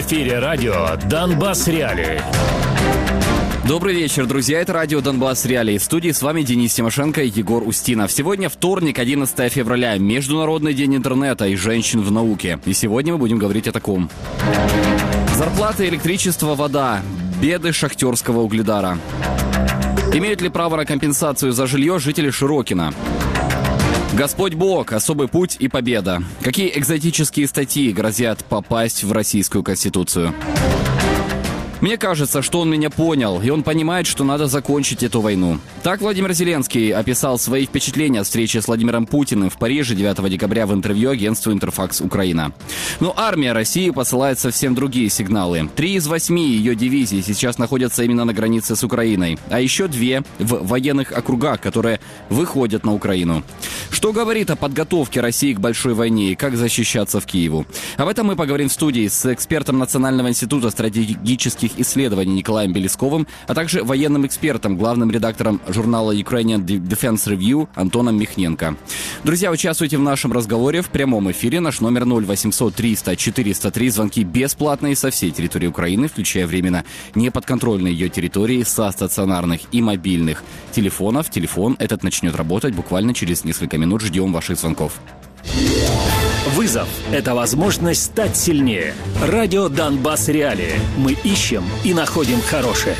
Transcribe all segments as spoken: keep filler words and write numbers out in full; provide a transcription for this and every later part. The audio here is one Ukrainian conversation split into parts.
эфире радио «Донбасс Реалии». Добрый вечер, друзья. Это радио «Донбасс Реалии». В студии с вами Денис Тимошенко и Егор Устинов. Сегодня вторник, одиннадцатое февраля. Международный день интернета и женщин в науке. И сегодня мы будем говорить о таком. Зарплата, электричество, вода. Беды шахтерского угледара. Имеют ли право на компенсацию за жилье жители Широкина? Господь Бог, особый путь и победа. Какие экзотические статьи грозят попасть в Российскую Конституцию? Мне кажется, что он меня понял, и он понимает, что надо закончить эту войну. Так Владимир Зеленский описал свои впечатления от встречи с Владимиром Путиным в Париже девятого декабря в интервью агентству «Интерфакс Украина». Но армия России посылает совсем другие сигналы. Три из восьми ее дивизий сейчас находятся именно на границе с Украиной, а еще две в военных округах, которые выходят на Украину. Что говорит о подготовке России к большой войне и как защищаться в Киеву? Об этом мы поговорим в студии с экспертом Национального института стратегических исследований Николаем Белесковым, а также военным экспертом, главным редактором журнала Ukrainian Defense Review Антоном Михненко. Друзья, участвуйте в нашем разговоре в прямом эфире. Наш номер ноль восемьсот триста четыреста три. Звонки бесплатные со всей территории Украины, включая временно неподконтрольные ее территории, со стационарных и мобильных телефонов. Телефон этот начнет работать буквально через несколько минут. Ждем ваших звонков. Вызов – это возможность стать сильнее. Радио «Донбасс Реалии». Мы ищем и находим хорошее.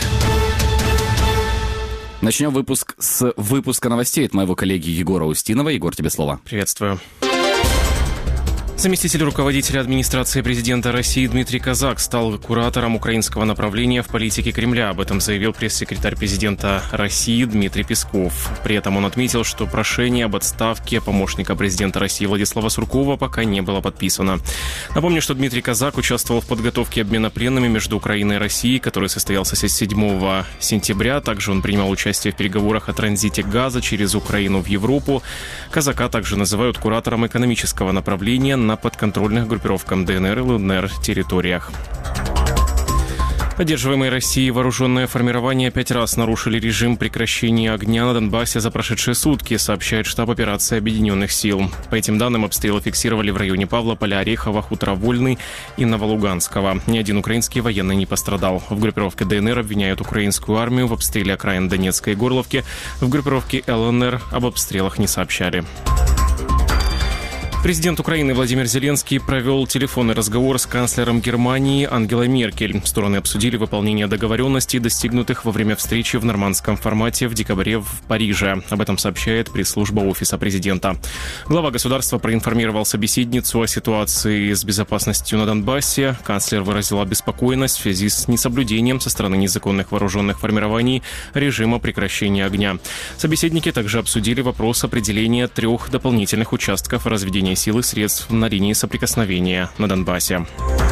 Начнем выпуск с выпуска новостей от моего коллеги Егора Устинова. Егор, тебе слово. Приветствую. Заместитель руководителя администрации президента России Дмитрий Казак стал куратором украинского направления в политике Кремля. Об этом заявил пресс-секретарь президента России Дмитрий Песков. При этом он отметил, что прошение об отставке помощника президента России Владислава Суркова пока не было подписано. Напомню, что Дмитрий Казак участвовал в подготовке обмена пленными между Украиной и Россией, который состоялся седьмого сентября. Также он принимал участие в переговорах о транзите газа через Украину в Европу. Казака также называют куратором экономического направления на подконтрольных группировкам ДНР и ЛНР территориях. Поддерживаемые Россией вооруженные формирования пять раз нарушили режим прекращения огня на Донбассе за прошедшие сутки, сообщает штаб операции Объединенных сил. По этим данным, обстрелы фиксировали в районе Павлополя, Орехова, Хутора Вольный и Новолуганского. Ни один украинский военный не пострадал. В группировке ДНР обвиняют украинскую армию в обстреле окраин Донецкой и Горловки. В группировке ЛНР об обстрелах не сообщали. Президент Украины Владимир Зеленский провел телефонный разговор с канцлером Германии Ангелой Меркель. Стороны обсудили выполнение договоренностей, достигнутых во время встречи в нормандском формате в декабре в Париже. Об этом сообщает пресс-служба Офиса президента. Глава государства проинформировал собеседницу о ситуации с безопасностью на Донбассе. Канцлер выразил обеспокоенность в связи с несоблюдением со стороны незаконных вооруженных формирований режима прекращения огня. Собеседники также обсудили вопрос определения трех дополнительных участков разведения сил и средств на линии соприкосновения на Донбассе.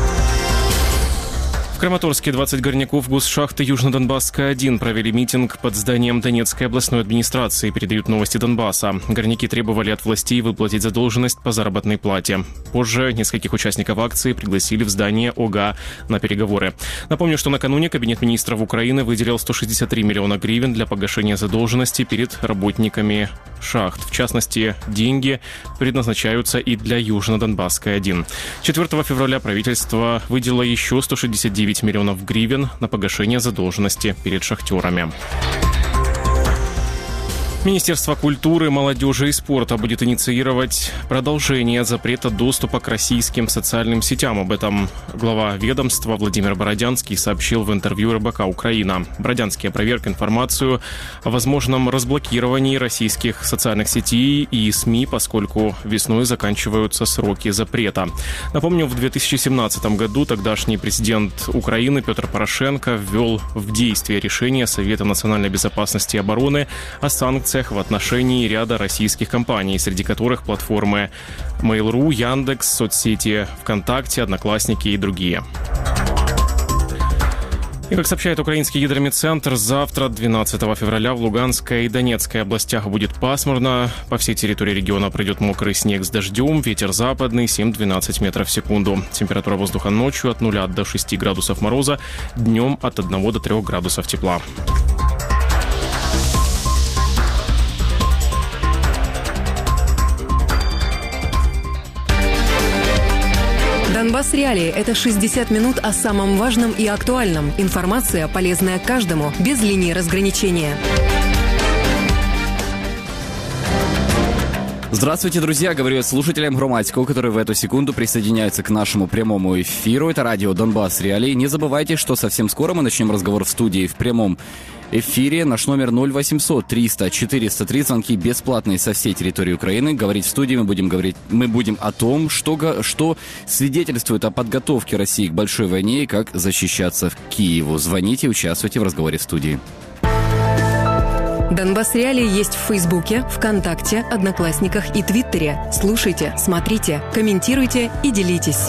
В Краматорске двадцать горняков госшахты Южно-Донбасская один провели митинг под зданием Донецкой областной администрации, передают новости Донбасса. Горняки требовали от властей выплатить задолженность по заработной плате. Позже нескольких участников акции пригласили в здание ОГА на переговоры. Напомню, что накануне Кабинет министров Украины выделил сто шестьдесят три миллиона гривен для погашения задолженности перед работниками шахт. В частности, деньги предназначаются и для Южно-Донбасской один. четвёртого февраля правительство выделило еще сто шестьдесят девять миллионов гривен на погашение задолженности перед шахтерами. Министерство культуры, молодежи и спорта будет инициировать продолжение запрета доступа к российским социальным сетям. Об этом глава ведомства Владимир Бородянский сообщил в интервью эр бэ ка «Украина». Бородянский опроверг информацию о возможном разблокировании российских социальных сетей и СМИ, поскольку весной заканчиваются сроки запрета. Напомню, в две тысячи семнадцатом году тогдашний президент Украины Петр Порошенко ввел в действие решение Совета национальной безопасности и обороны о санкциях в отношении ряда российских компаний, среди которых платформы Mail.ru, Яндекс, соцсети ВКонтакте, Одноклассники и другие. И, как сообщает украинский гидрометцентр, завтра, двенадцатого февраля, в Луганской и Донецкой областях будет пасмурно. По всей территории региона пройдет мокрый снег с дождем, ветер западный семь-двенадцать метров в секунду. Температура воздуха ночью от нуля до шести градусов мороза, днем от одного до трех градусов тепла. Донбасс Реалии – это шестьдесят минут о самом важном и актуальном. Информация, полезная каждому, без линии разграничения. Здравствуйте, друзья! Говорю я слушателям Громадько, которые в эту секунду присоединяются к нашему прямому эфиру. Это радио Донбасс Реалии. Не забывайте, что совсем скоро мы начнем разговор в студии в прямом эфире. Наш номер ноль восемьсот триста четыреста три. Звонки бесплатные со всей территории Украины. Говорить в студии мы будем говорить, мы будем о том, что, что свидетельствует о подготовке России к большой войне и как защищаться в Киеву. Звоните и участвуйте в разговоре в студии. Донбасс Реалии есть в Фейсбуке, ВКонтакте, Одноклассниках и Твиттере. Слушайте, смотрите, комментируйте и делитесь.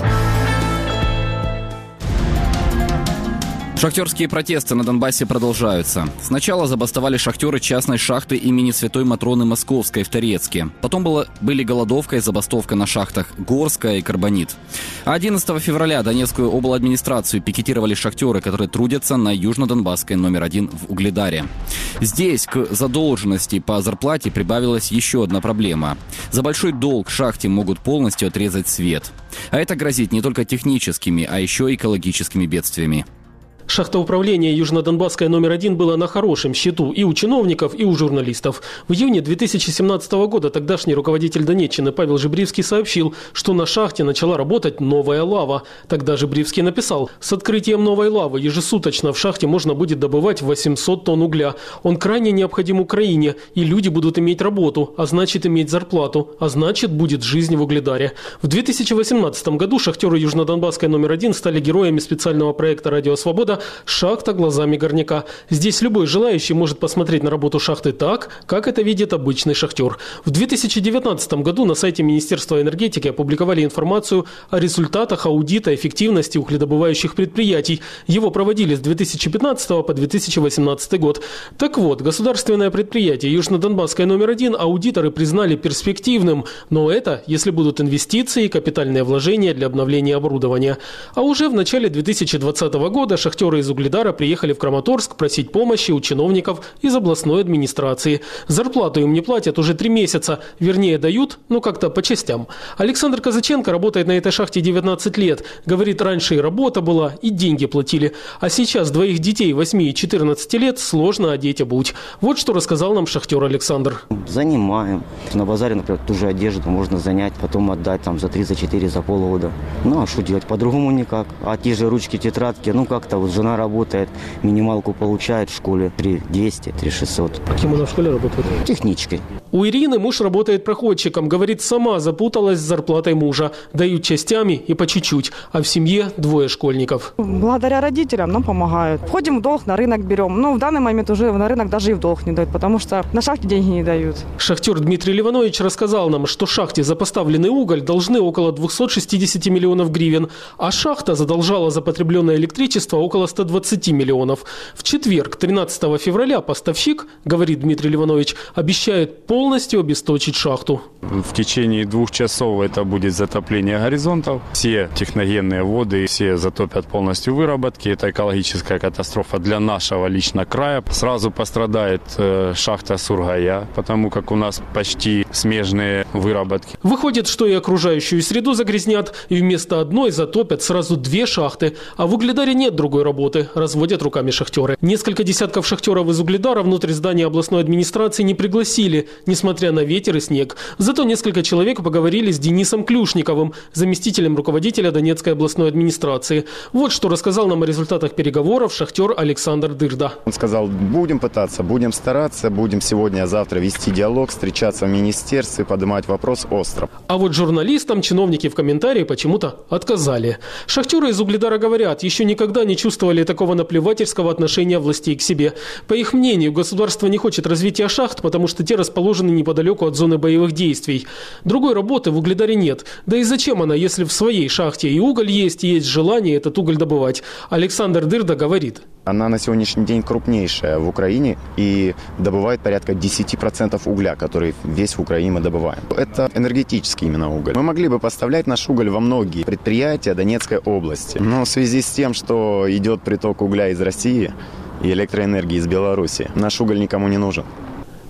Шахтерские протесты на Донбассе продолжаются. Сначала забастовали шахтеры частной шахты имени Святой Матроны Московской в Торецке. Потом было, были голодовка и забастовка на шахтах Горская и Карбонит. А одиннадцатого февраля Донецкую обладминистрацию пикетировали шахтеры, которые трудятся на Южно-Донбасской номер один в Угледаре. Здесь к задолженности по зарплате прибавилась еще одна проблема. За большой долг шахте могут полностью отрезать свет. А это грозит не только техническими, а еще и экологическими бедствиями. Шахтоуправление Южно-Донбасская номер один было на хорошем счету и у чиновников, и у журналистов. В июне две тысячи семнадцатого года тогдашний руководитель Донеччины Павел Жебривский сообщил, что на шахте начала работать новая лава. Тогда Жебривский написал: с открытием новой лавы ежесуточно в шахте можно будет добывать восемьсот тонн угля. Он крайне необходим Украине, и люди будут иметь работу, а значит иметь зарплату, а значит будет жизнь в Угледаре. В две тысячи восемнадцатом году шахтеры Южно-Донбасской номер один стали героями специального проекта «Радио Свобода» «Шахта глазами горняка». Здесь любой желающий может посмотреть на работу шахты так, как это видит обычный шахтер. В две тысячи девятнадцатом году на сайте Министерства энергетики опубликовали информацию о результатах аудита эффективности угледобывающих предприятий. Его проводили с две тысячи пятнадцатого по две тысячи восемнадцатый год. Так вот, государственное предприятие Южно-Донбасская номер один аудиторы признали перспективным, но это если будут инвестиции и капитальные вложения для обновления оборудования. А уже в начале две тысячи двадцатого года шахтеры из Угледара приехали в Краматорск просить помощи у чиновников из областной администрации. Зарплату им не платят уже три месяца, вернее дают, но как-то по частям. Александр Казаченко работает на этой шахте девятнадцать лет. Говорит, раньше и работа была, и деньги платили. А сейчас двоих детей восьми и четырнадцати лет сложно одеть обуть. Вот что рассказал нам шахтер Александр. Занимаем. На базаре, например, ту же одежду можно занять, потом отдать там за три, за четыре, за полгода. Ну а что делать? По-другому никак. А те же ручки, тетрадки, ну как-то вот жена работает, минималку получает в школе три двести, три шестьсот. Кем она в школе работает? Техничкой. У Ирины муж работает проходчиком. Говорит, сама запуталась с зарплатой мужа. Дают частями и по чуть-чуть. А в семье двое школьников. Благодаря родителям нам помогают. Входим в долг, на рынок берем. Но в данный момент уже на рынок даже и в долг не дают, потому что на шахте деньги не дают. Шахтер Дмитрий Ливанович рассказал нам, что шахте за поставленный уголь должны около двухсот шестидесяти миллионов гривен, а шахта задолжала за потребленное электричество около ста двадцати миллионов. В четверг, тринадцатого февраля, поставщик, говорит Дмитрий Ливанович, обещает полностью обесточить шахту. В течение двух часов это будет затопление горизонтов. Все техногенные воды, все затопят полностью выработки. Это экологическая катастрофа для нашего лично края. Сразу пострадает э, шахта Сургая, потому как у нас почти смежные выработки. Выходит, что и окружающую среду загрязнят, и вместо одной затопят сразу две шахты. А в Угледаре нет другой работы, разводят руками шахтеры. Несколько десятков шахтеров из Угледара внутрь здания областной администрации не пригласили, несмотря на ветер и снег. Зато несколько человек поговорили с Денисом Клюшниковым, заместителем руководителя Донецкой областной администрации. Вот что рассказал нам о результатах переговоров шахтер Александр Дырда. Он сказал, будем пытаться, будем стараться, будем сегодня, завтра вести диалог, встречаться в министерстве, поднимать вопрос остро. А вот журналистам чиновники в комментарии почему-то отказали. Шахтеры из Угледара говорят, еще никогда не чувствовали такого наплевательского отношения властей к себе. По их мнению, государство не хочет развития шахт, потому что те расположены неподалеку от зоны боевых действий. Другой работы в Угледаре нет. Да и зачем она, если в своей шахте и уголь есть, и есть желание этот уголь добывать? Александр Дырда говорит. Она на сегодняшний день крупнейшая в Украине и добывает порядка десять процентов угля, который весь в Украине мы добываем. Это энергетический именно уголь. Мы могли бы поставлять наш уголь во многие предприятия Донецкой области. Но в связи с тем, что идет приток угля из России и электроэнергии из Беларуси, наш уголь никому не нужен.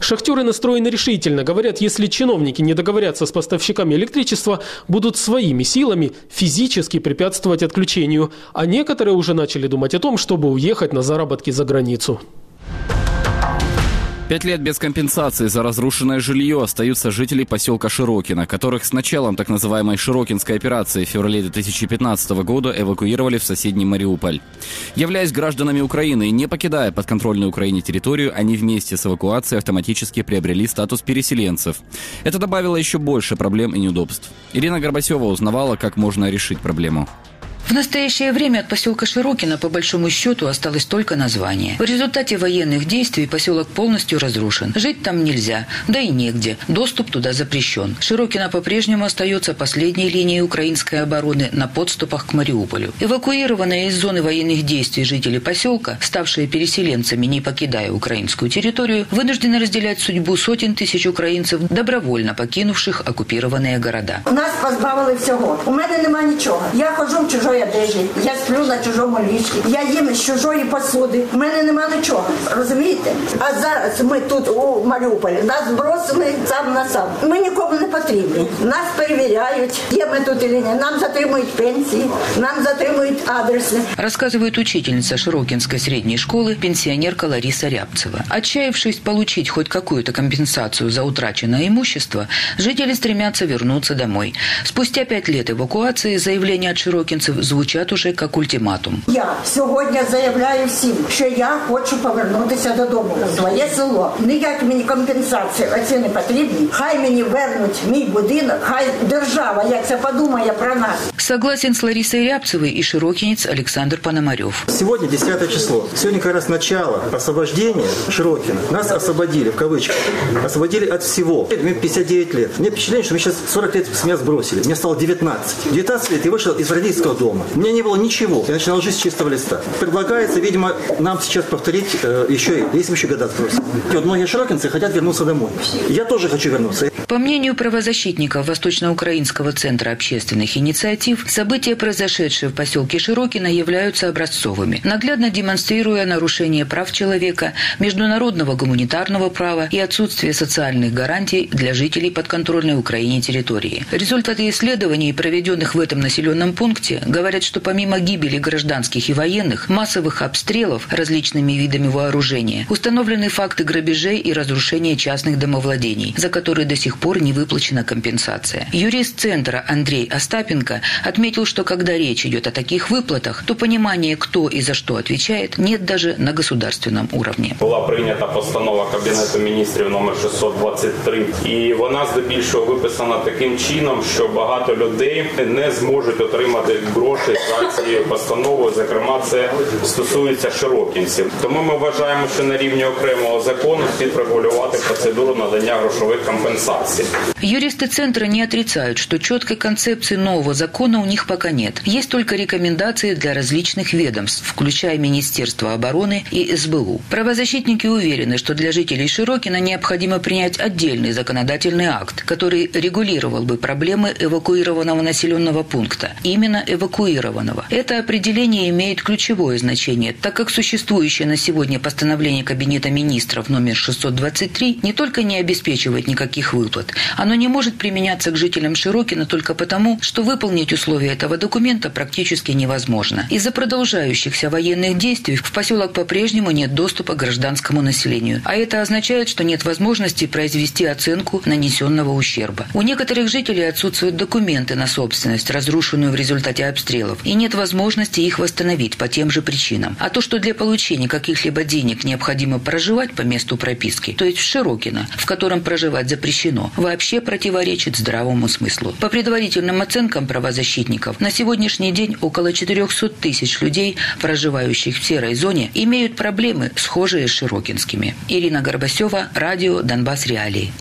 Шахтеры настроены решительно. Говорят, если чиновники не договорятся с поставщиками электричества, будут своими силами физически препятствовать отключению. А некоторые уже начали думать о том, чтобы уехать на заработки за границу. Пять лет без компенсации за разрушенное жилье остаются жители поселка Широкино, которых с началом так называемой Широкинской операции в феврале две тысячи пятнадцатого года эвакуировали в соседний Мариуполь. Являясь гражданами Украины и не покидая подконтрольную Украине территорию, они вместе с эвакуацией автоматически приобрели статус переселенцев. Это добавило еще больше проблем и неудобств. Ирина Горбасева узнавала, как можно решить проблему. В настоящее время от поселка Широкино по большому счету осталось только название. В результате военных действий поселок полностью разрушен. Жить там нельзя, да и негде. Доступ туда запрещен. Широкино по-прежнему остается последней линией украинской обороны на подступах к Мариуполю. Эвакуированные из зоны военных действий жители поселка, ставшие переселенцами, не покидая украинскую территорию, вынуждены разделять судьбу сотен тысяч украинцев, добровольно покинувших оккупированные города. Нас позбавили всього. У мене нема нічого. Я ходжу в чужої одежі, я сплю на чужому ліжку, я їм з чужої посуди. У мене нема нічого, розумієте? А зараз ми тут у Маріуполі, нас бросили сам на сам. Ми нікому не потрібні. Нас перевіряють, є ми тут чи ні. Нам затримують пенсії, нам затримують адреси. Рассказывает учительница Широкинской средней школы, пенсионерка Лариса Рябцева. Отчаявшись получить хоть какую-то компенсацию за утраченное имущество, жители стремятся вернуться домой. Спустя пять лет эвакуации заявления от широкинцев звучат уже как ультиматум. Я сьогодні заявляю всім, що я хочу повернутися додому, в своє село. Ніякі мені компенсації оці не потрібні. Хай мені вернуть мій будинок, хай держава, як це подумає про нас. Согласен с Ларисой Рябцевой и широкинец Александр Пономарев. Сегодня десятое число. Сегодня как раз начало освобождения Широкино. Нас освободили, в кавычках. Освободили от всего. Мне пятьдесят девять лет. Мне впечатление, что мне сейчас сорок лет с меня сбросили. Мне стало девятнадцать. девятнадцать лет я вышел из родительского дома. У меня не было ничего. Я начинал жить с чистого листа. Предлагается, видимо, нам сейчас повторить э, еще, если еще года спросят. Вот многие широкинцы хотят вернуться домой. Я тоже хочу вернуться. По мнению правозащитников Восточноукраинского центра общественных инициатив, события, произошедшие в поселке Широкино, являются образцовыми, наглядно демонстрируя нарушение прав человека, международного гуманитарного права и отсутствие социальных гарантий для жителей подконтрольной Украине территории. Результаты исследований, проведенных в этом населенном пункте, говорят, что помимо гибели гражданских и военных, массовых обстрелов различными видами вооружения, установлены факты грабежей и разрушения частных домовладений, за которые до сих пор не выплачена компенсация. Юрист центра Андрей Остапенко отметил, что когда речь идет о таких выплатах, то понимания, кто и за что отвечает, нет даже на государственном уровне. Була прийнята постанова Кабінету міністрів номер шістсот двадцять три, і вона здебільшого виписана таким чином, що багато людей не зможуть отримати гроші за цією постановою, зокрема це стосується широкінців. Тому ми вважаємо, що на рівні окремого закону слід регулювати процедуру надання грошових компенсаций. Юристы центра не отрицают, что четкой концепции нового закона у них пока нет. Есть только рекомендации для различных ведомств, включая Министерство обороны и эс бэ у. Правозащитники уверены, что для жителей Широкино необходимо принять отдельный законодательный акт, который регулировал бы проблемы эвакуированного населенного пункта. Именно эвакуированного. Это определение имеет ключевое значение, так как существующее на сегодня постановление Кабинета министров номер шестьсот двадцать три не только не обеспечивает никаких выплат, оно не может применяться к жителям Широкино только потому, что выполнить условия этого документа практически невозможно. Из-за продолжающихся военных действий в поселок по-прежнему нет доступа к гражданскому населению, а это означает, что нет возможности произвести оценку нанесенного ущерба. У некоторых жителей отсутствуют документы на собственность, разрушенную в результате обстрелов, и нет возможности их восстановить по тем же причинам. А то, что для получения каких-либо денег необходимо проживать по месту прописки, то есть в Широкино, в котором проживать запрещено, вообще противоречит здравому смыслу. По предварительным оценкам правозащитников, на сегодняшний день около четырехсот тысяч людей, проживающих в серой зоне, имеют проблемы, схожие с широкинскими. Ирина Горбасева, радио «Донбасс Реалии».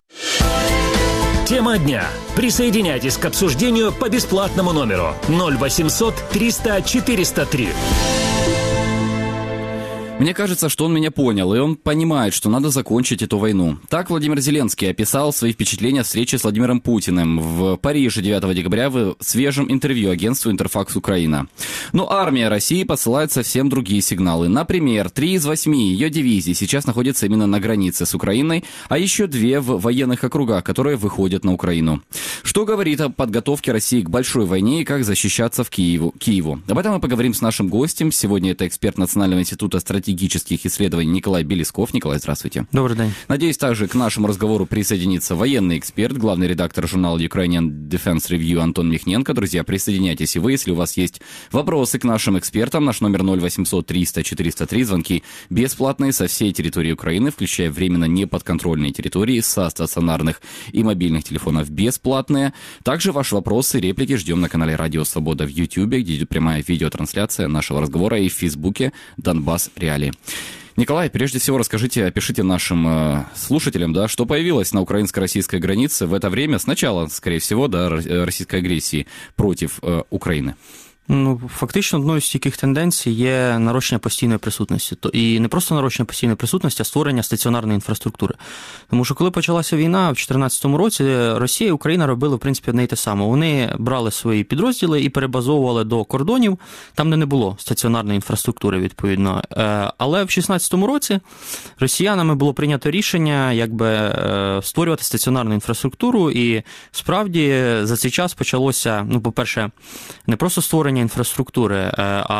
Тема дня. Присоединяйтесь к обсуждению по бесплатному номеру ноль восемьсот триста четыреста три. Мне кажется, что он меня понял, и он понимает, что надо закончить эту войну. Так Владимир Зеленский описал свои впечатления от встречи с Владимиром Путиным в Париже девятого декабря в свежем интервью агентству «Интерфакс Украина». Но армия России посылает совсем другие сигналы. Например, три из восьми ее дивизий сейчас находятся именно на границе с Украиной, а еще две в военных округах, которые выходят на Украину. Что говорит о подготовке России к большой войне и как защищаться в Киеву. Киеву. Об этом мы поговорим с нашим гостем. Сегодня это эксперт Национального института стратегических исследований Николай Белисков. Николай, здравствуйте. Добрый день. Надеюсь, также к нашему разговору присоединится военный эксперт, главный редактор журнала Ukrainian Defense Review Антон Михненко. Друзья, присоединяйтесь и вы, если у вас есть вопросы к нашим экспертам. Наш номер ноль восемьсот триста четыреста три. Звонки бесплатные со всей территории Украины, включая временно неподконтрольные территории, со стационарных и мобильных телефонов бесплатные. Также ваши вопросы и реплики ждем на канале Радио Свобода в Ютьюбе, где идет прямая видеотрансляция нашего разговора, и в Фейсбуке «Донбасс Реалии». Николай, прежде всего расскажите, опишите нашим э, слушателям, да, что появилось на украинско-российской границе в это время, с начала, скорее всего, да, российской агрессии против э, України. Ну, фактично, одною з таких тенденцій є нарощення постійної присутності. І не просто нарощення постійної присутності, а створення стаціонарної інфраструктури. Тому що коли почалася війна в дві тисячі чотирнадцятому році, Росія і Україна робили, в принципі, одне й те саме. Вони брали свої підрозділи і перебазовували до кордонів, там, де не було стаціонарної інфраструктури, відповідно. Але в шістнадцятому році росіянами було прийнято рішення, якби, створювати стаціонарну інфраструктуру, і справді за цей час почалося, ну, по-перше, не просто створення інфраструктури,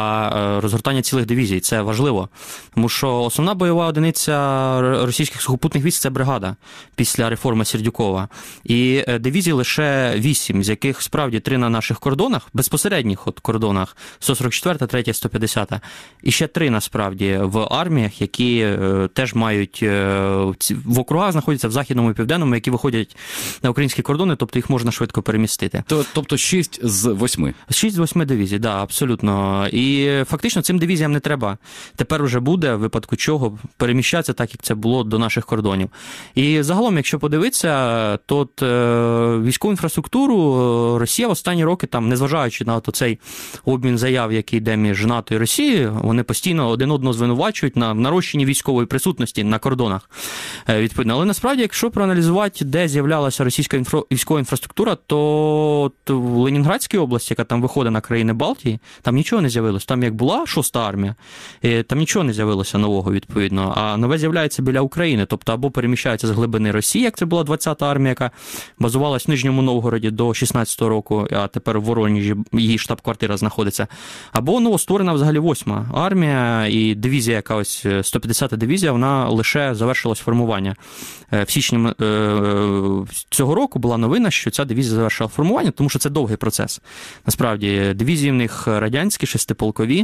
а розгортання цілих дивізій. Це важливо. Тому що основна бойова одиниця російських сухопутних військ – це бригада після реформи Сердюкова. І дивізій лише вісім, з яких справді три на наших кордонах, безпосередніх от кордонах, сто сорок четверта, третя, сто п'ятдесята. І ще три, насправді, в арміях, які теж мають, в округах знаходяться в Західному і Південному, які виходять на українські кордони, тобто їх можна швидко перемістити. Тобто шість з восьми? шість з восьми дивізій, так, да, абсолютно. І фактично цим дивізіям не треба тепер уже буде, в випадку чого, переміщатися так, як це було до наших кордонів. І загалом, якщо подивитися, то от, е, військову інфраструктуру Росія в останні роки, там, незважаючи на от цей обмін заяв, який йде між НАТО і Росією, вони постійно один одного звинувачують на нарощенні військової присутності на кордонах. Е, відповідно. Але насправді, якщо проаналізувати, де з'являлася російська інфра... військова інфраструктура, то от в Ленінградській області, яка там виходить на країни Балтії, там нічого не з'явилося. Там як була шоста армія, там нічого не з'явилося нового, відповідно. А нове з'являється біля України. Тобто або переміщається з глибини Росії, як це була двадцята армія, яка базувалась в Нижньому Новгороді до шістнадцятого року, а тепер в Воронежі її штаб-квартира знаходиться. Або новостворена взагалі восьма армія і дивізія, яка ось сто п'ятдесята дивізія, вона лише завершилась формування. В січні цього року була новина, що ця дивізія завершила формування, тому що це довгий процес. Насправді, дивізії в них радянські, шестиполкові,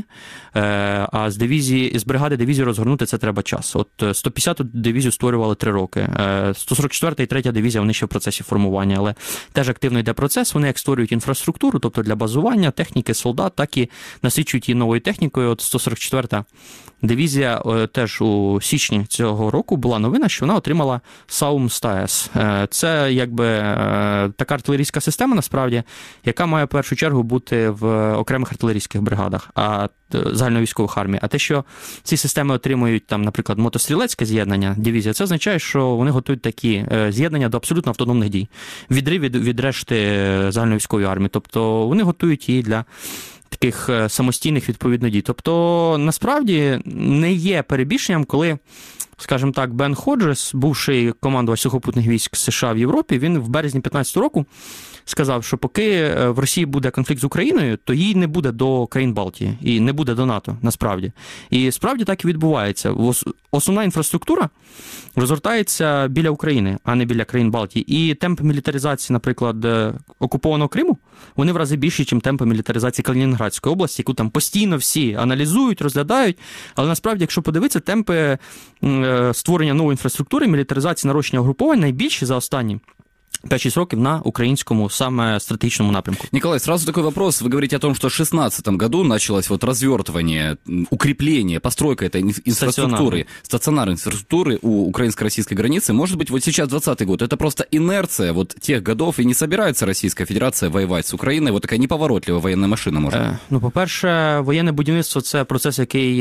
а з дивізії, з бригади дивізії розгорнути це треба час. От сто п'ятдесяту дивізію створювали три роки. сто сорок четверта і третя дивізія, вони ще в процесі формування, але теж активно йде процес. Вони як створюють інфраструктуру, тобто для базування, техніки, солдат, так і насичують її новою технікою. От сто сорок четверта дивізія теж у січні цього року була новина, що вона отримала Саум-ста-С. Це якби така артилерійська система, насправді, яка має в першу чергу бути в окремих артилерійських бригадах, а загальновійськових армій. А те, що ці системи отримують, там, наприклад, мотострілецьке з'єднання, дивізія, це означає, що вони готують такі з'єднання до абсолютно автономних дій. Відрив від, від решти загальновійськової армії. Тобто вони готують її для таких самостійних, відповідно, дій. Тобто, насправді, не є перебільшенням, коли, скажімо так, Бен Ходжес, бувший командувач сухопутних військ США в Європі, він в березні п'ятнадцятого року сказав, що поки в Росії буде конфлікт з Україною, то їй не буде до країн Балтії і не буде до НАТО, насправді. І справді так і відбувається. Основна інфраструктура розгортається біля України, а не біля країн Балтії. І темпи мілітаризації, наприклад, окупованого Криму, вони в рази більші, ніж темпи мілітаризації Калінінградської області, яку там постійно всі аналізують, розглядають. Але насправді, якщо подивитися, темпи створення нової інфраструктури, мілітаризації, нарощення угруповань найбільші за останні п'ять-шість років на українському саме стратегічному напрямку. Николай, сразу такой вопрос. Вы говорите о том, что в шестнадцатом году началось вот развертывание, укрепление, постройка этой инфраструктуры, стационарной инфраструктуры у украинско-российской границы. Может быть, вот сейчас двадцатый год, это просто инерция вот тех годов, и не собирается Российская Федерация воевать с Украиной, вот такая неповоротливая военная машина, может? Е, ну, по-перше, воєнне будівництво – це процес, який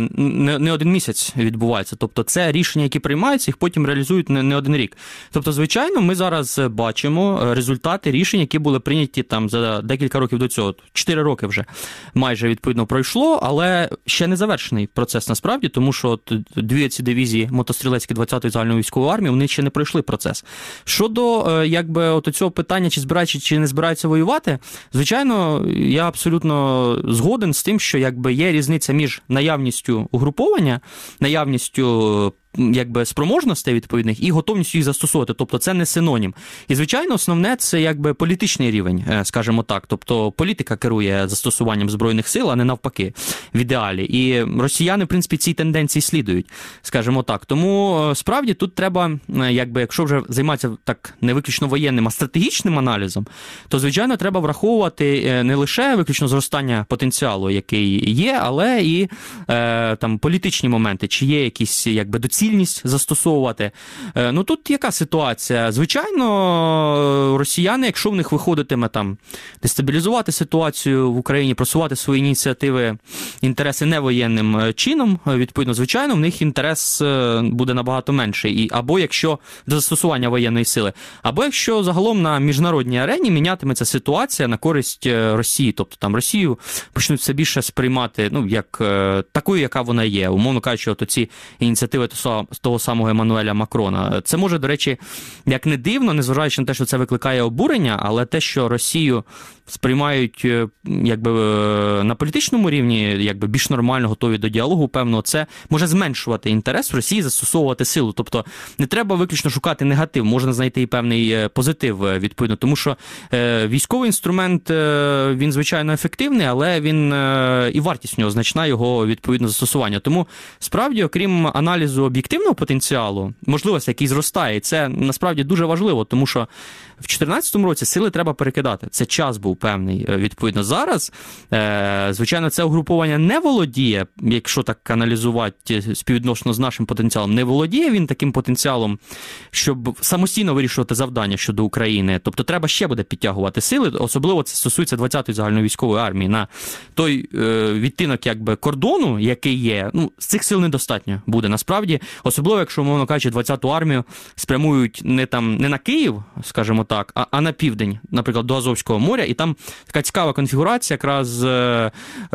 не, не один місяць відбувається. Тобто це рішення, які приймаються, їх потім реалізують не, не один рік. Тобто, звичайно, ми зараз бачимо результати рішень, які були прийняті там за декілька років до цього. Чотири роки вже майже, відповідно, пройшло, але ще не завершений процес насправді, тому що от дві ці дивізії мотострілецькі двадцятої загальної військової армії, вони ще не пройшли процес. Щодо, якби, от цього питання, чи збираються, чи не збираються воювати, звичайно, я абсолютно згоден з тим, що, якби, є різниця між наявністю угруповання, наявністю якби спроможностей відповідних і готовністю їх застосовувати. Тобто це не синонім. І, звичайно, основне – це якби політичний рівень, скажімо так. Тобто політика керує застосуванням Збройних сил, а не навпаки, в ідеалі. І росіяни, в принципі, цій тенденції слідують, скажімо так. Тому, справді, тут треба, якби, якщо вже займатися так не виключно воєнним, а стратегічним аналізом, то, звичайно, треба враховувати не лише виключно зростання потенціалу, який є, але і е, там політичні моменти, чи є якісь, якби, доцільність застосовувати. Ну, тут яка ситуація? Звичайно, росіяни, якщо в них виходитиме там дестабілізувати ситуацію в Україні, просувати свої ініціативи, інтереси невоєнним чином, відповідно, звичайно, в них інтерес буде набагато менший. І або якщо до застосування воєнної сили, або якщо загалом на міжнародній арені мінятиметься ситуація на користь Росії. Тобто там Росію почнуть все більше сприймати, ну, як такою, яка вона є. Умовно кажучи, от ці ініціативи з того самого Еммануеля Макрона. Це може, до речі, як не дивно, незважаючи на те, що це викликає обурення, але те, що Росію сприймають, якби, на політичному рівні, якби, більш нормально, готові до діалогу, певно, це може зменшувати інтерес Росії застосовувати силу. Тобто не треба виключно шукати негатив, можна знайти і певний позитив, відповідно, тому що е, військовий інструмент, е, він, звичайно, ефективний, але він е, і вартість в нього значна, його, відповідно, застосування. Тому, справді, окрім аналізу об'єктивного потенціалу, можливості, який зростає, і це, насправді, дуже важливо, тому що в дві тисячі чотирнадцятому році сили треба перекидати. Це час був певний, відповідно. Зараз, е, звичайно, це угруповання не володіє, якщо так аналізувати співвідносно з нашим потенціалом, не володіє він таким потенціалом, щоб самостійно вирішувати завдання щодо України. Тобто треба ще буде підтягувати сили, особливо це стосується двадцятої загальної військової армії. На той е, відтинок, якби, кордону, який є, ну, з цих сил недостатньо буде, насправді. Особливо, якщо, мовно кажучи, двадцяту армію спрямують не там не на Київ, скажімо так, а, а на південь, наприклад, до Азовського моря, і там така цікава конфігурація, якраз е,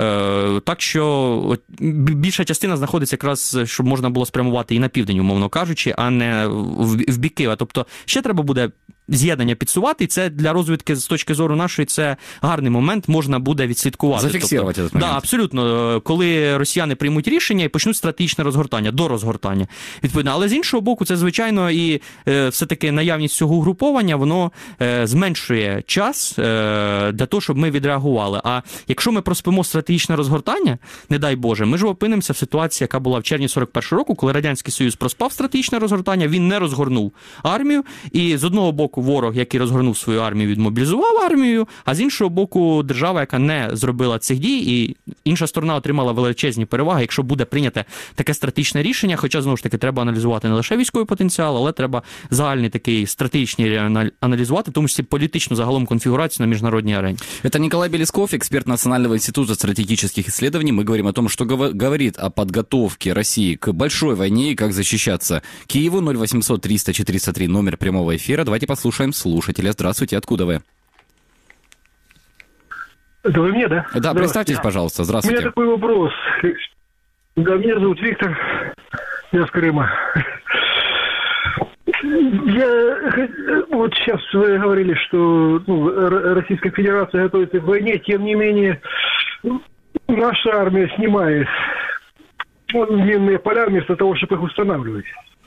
е, так, що більша частина знаходиться якраз, щоб можна було спрямувати і на південь, умовно кажучи, а не в, в бік Києва. Тобто ще треба буде з'єднання підсувати, і це для розвідки з точки зору нашої, це гарний момент, можна буде відслідкувати. Зафіксувати тобто, цей момент. Да, абсолютно. Коли росіяни приймуть рішення і почнуть стратегічне розгортання, до розгортання, відповідно. Але з іншого боку, це, звичайно, і е, все-таки наявність цього угруповання, воно е, зменшує час е, для того, щоб ми відреагували. А якщо ми проспимо стратегічне розгортання, не дай Боже, ми ж опинимося в ситуації, яка була в червні сорок першого року, коли Радянський Союз проспав стратегічне розгортання, він не розгорнув армію, і з одного боку ворог, який розгорнув свою армію, відмобілізував армію, а з іншого боку держава, яка не зробила цих дій, і інша сторона отримала величезні переваги, якщо буде прийняте таке стратегічне рішення, хоча, знову ж таки, треба аналізувати не лише військовий потенціал, але треба загальний такий стратегічний аналізувати, в тому числі політичну загалом конфігурацію на міжнародній арені. Это Николай Белесков, эксперт Национального института стратегических исследований. Мы говорим о том, что говорит о подготовке России к большой войне и как защищаться Киеву. ноль восемьсот триста четыреста три, номер прямого эфира. Давайте послушаем слушателя. Здравствуйте, откуда вы? Это вы мне, да? Да, представьтесь, пожалуйста. Здравствуйте. У меня такой вопрос. Да, меня зовут Виктор. Я с Крыма. Я, вот сейчас вы говорили, что ну, Российская Федерация готовится к войне, тем не менее наша армия снимает минные поля вместо того, чтобы их устанавливать.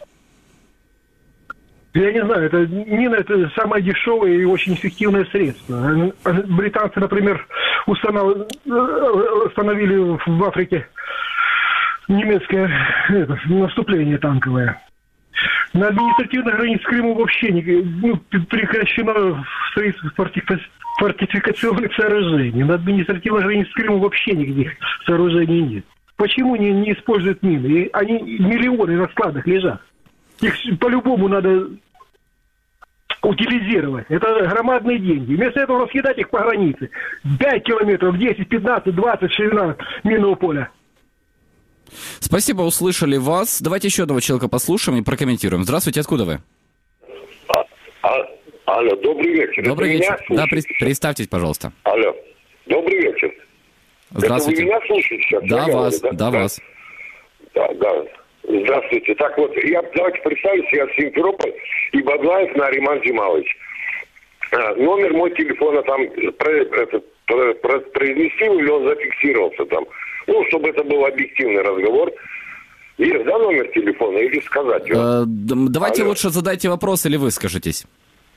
Я не знаю, это мина – это самое дешевое и очень эффективное средство. Британцы, например, установили в Африке немецкое это, наступление танковое. На административных границах Крыма вообще не, ну, прекращено строительство фортификационных сооружений. На административных границах Крыма вообще никаких сооружений нет. Почему не, не используют мины? И они миллионы на складах лежат. Их по-любому надо утилизировать. Это громадные деньги. Вместо этого раскидать их по границе. пять километров, десять, пятнадцать, двадцать ширина минного поля. Спасибо, услышали вас. Давайте еще одного человека послушаем и прокомментируем. Здравствуйте, откуда вы? А, а, алло, добрый вечер. Добрый Это вечер. Да, при, представьтесь, пожалуйста. Алло, добрый вечер. Здравствуйте. Это вы меня слушаете сейчас? Да, я вас, говорю, да, да, вас. Да, да. Здравствуйте. Так вот, я давайте представлюсь, я Симферополь и Бадлаев Нариман Джималович. А, номер мой телефона там про, это, про, про, произнести, или он зафиксировался там. Ну, чтобы это был объективный разговор. Есть, да, номер телефона или сказать его? Э, давайте Алло. лучше задайте вопрос или выскажитесь.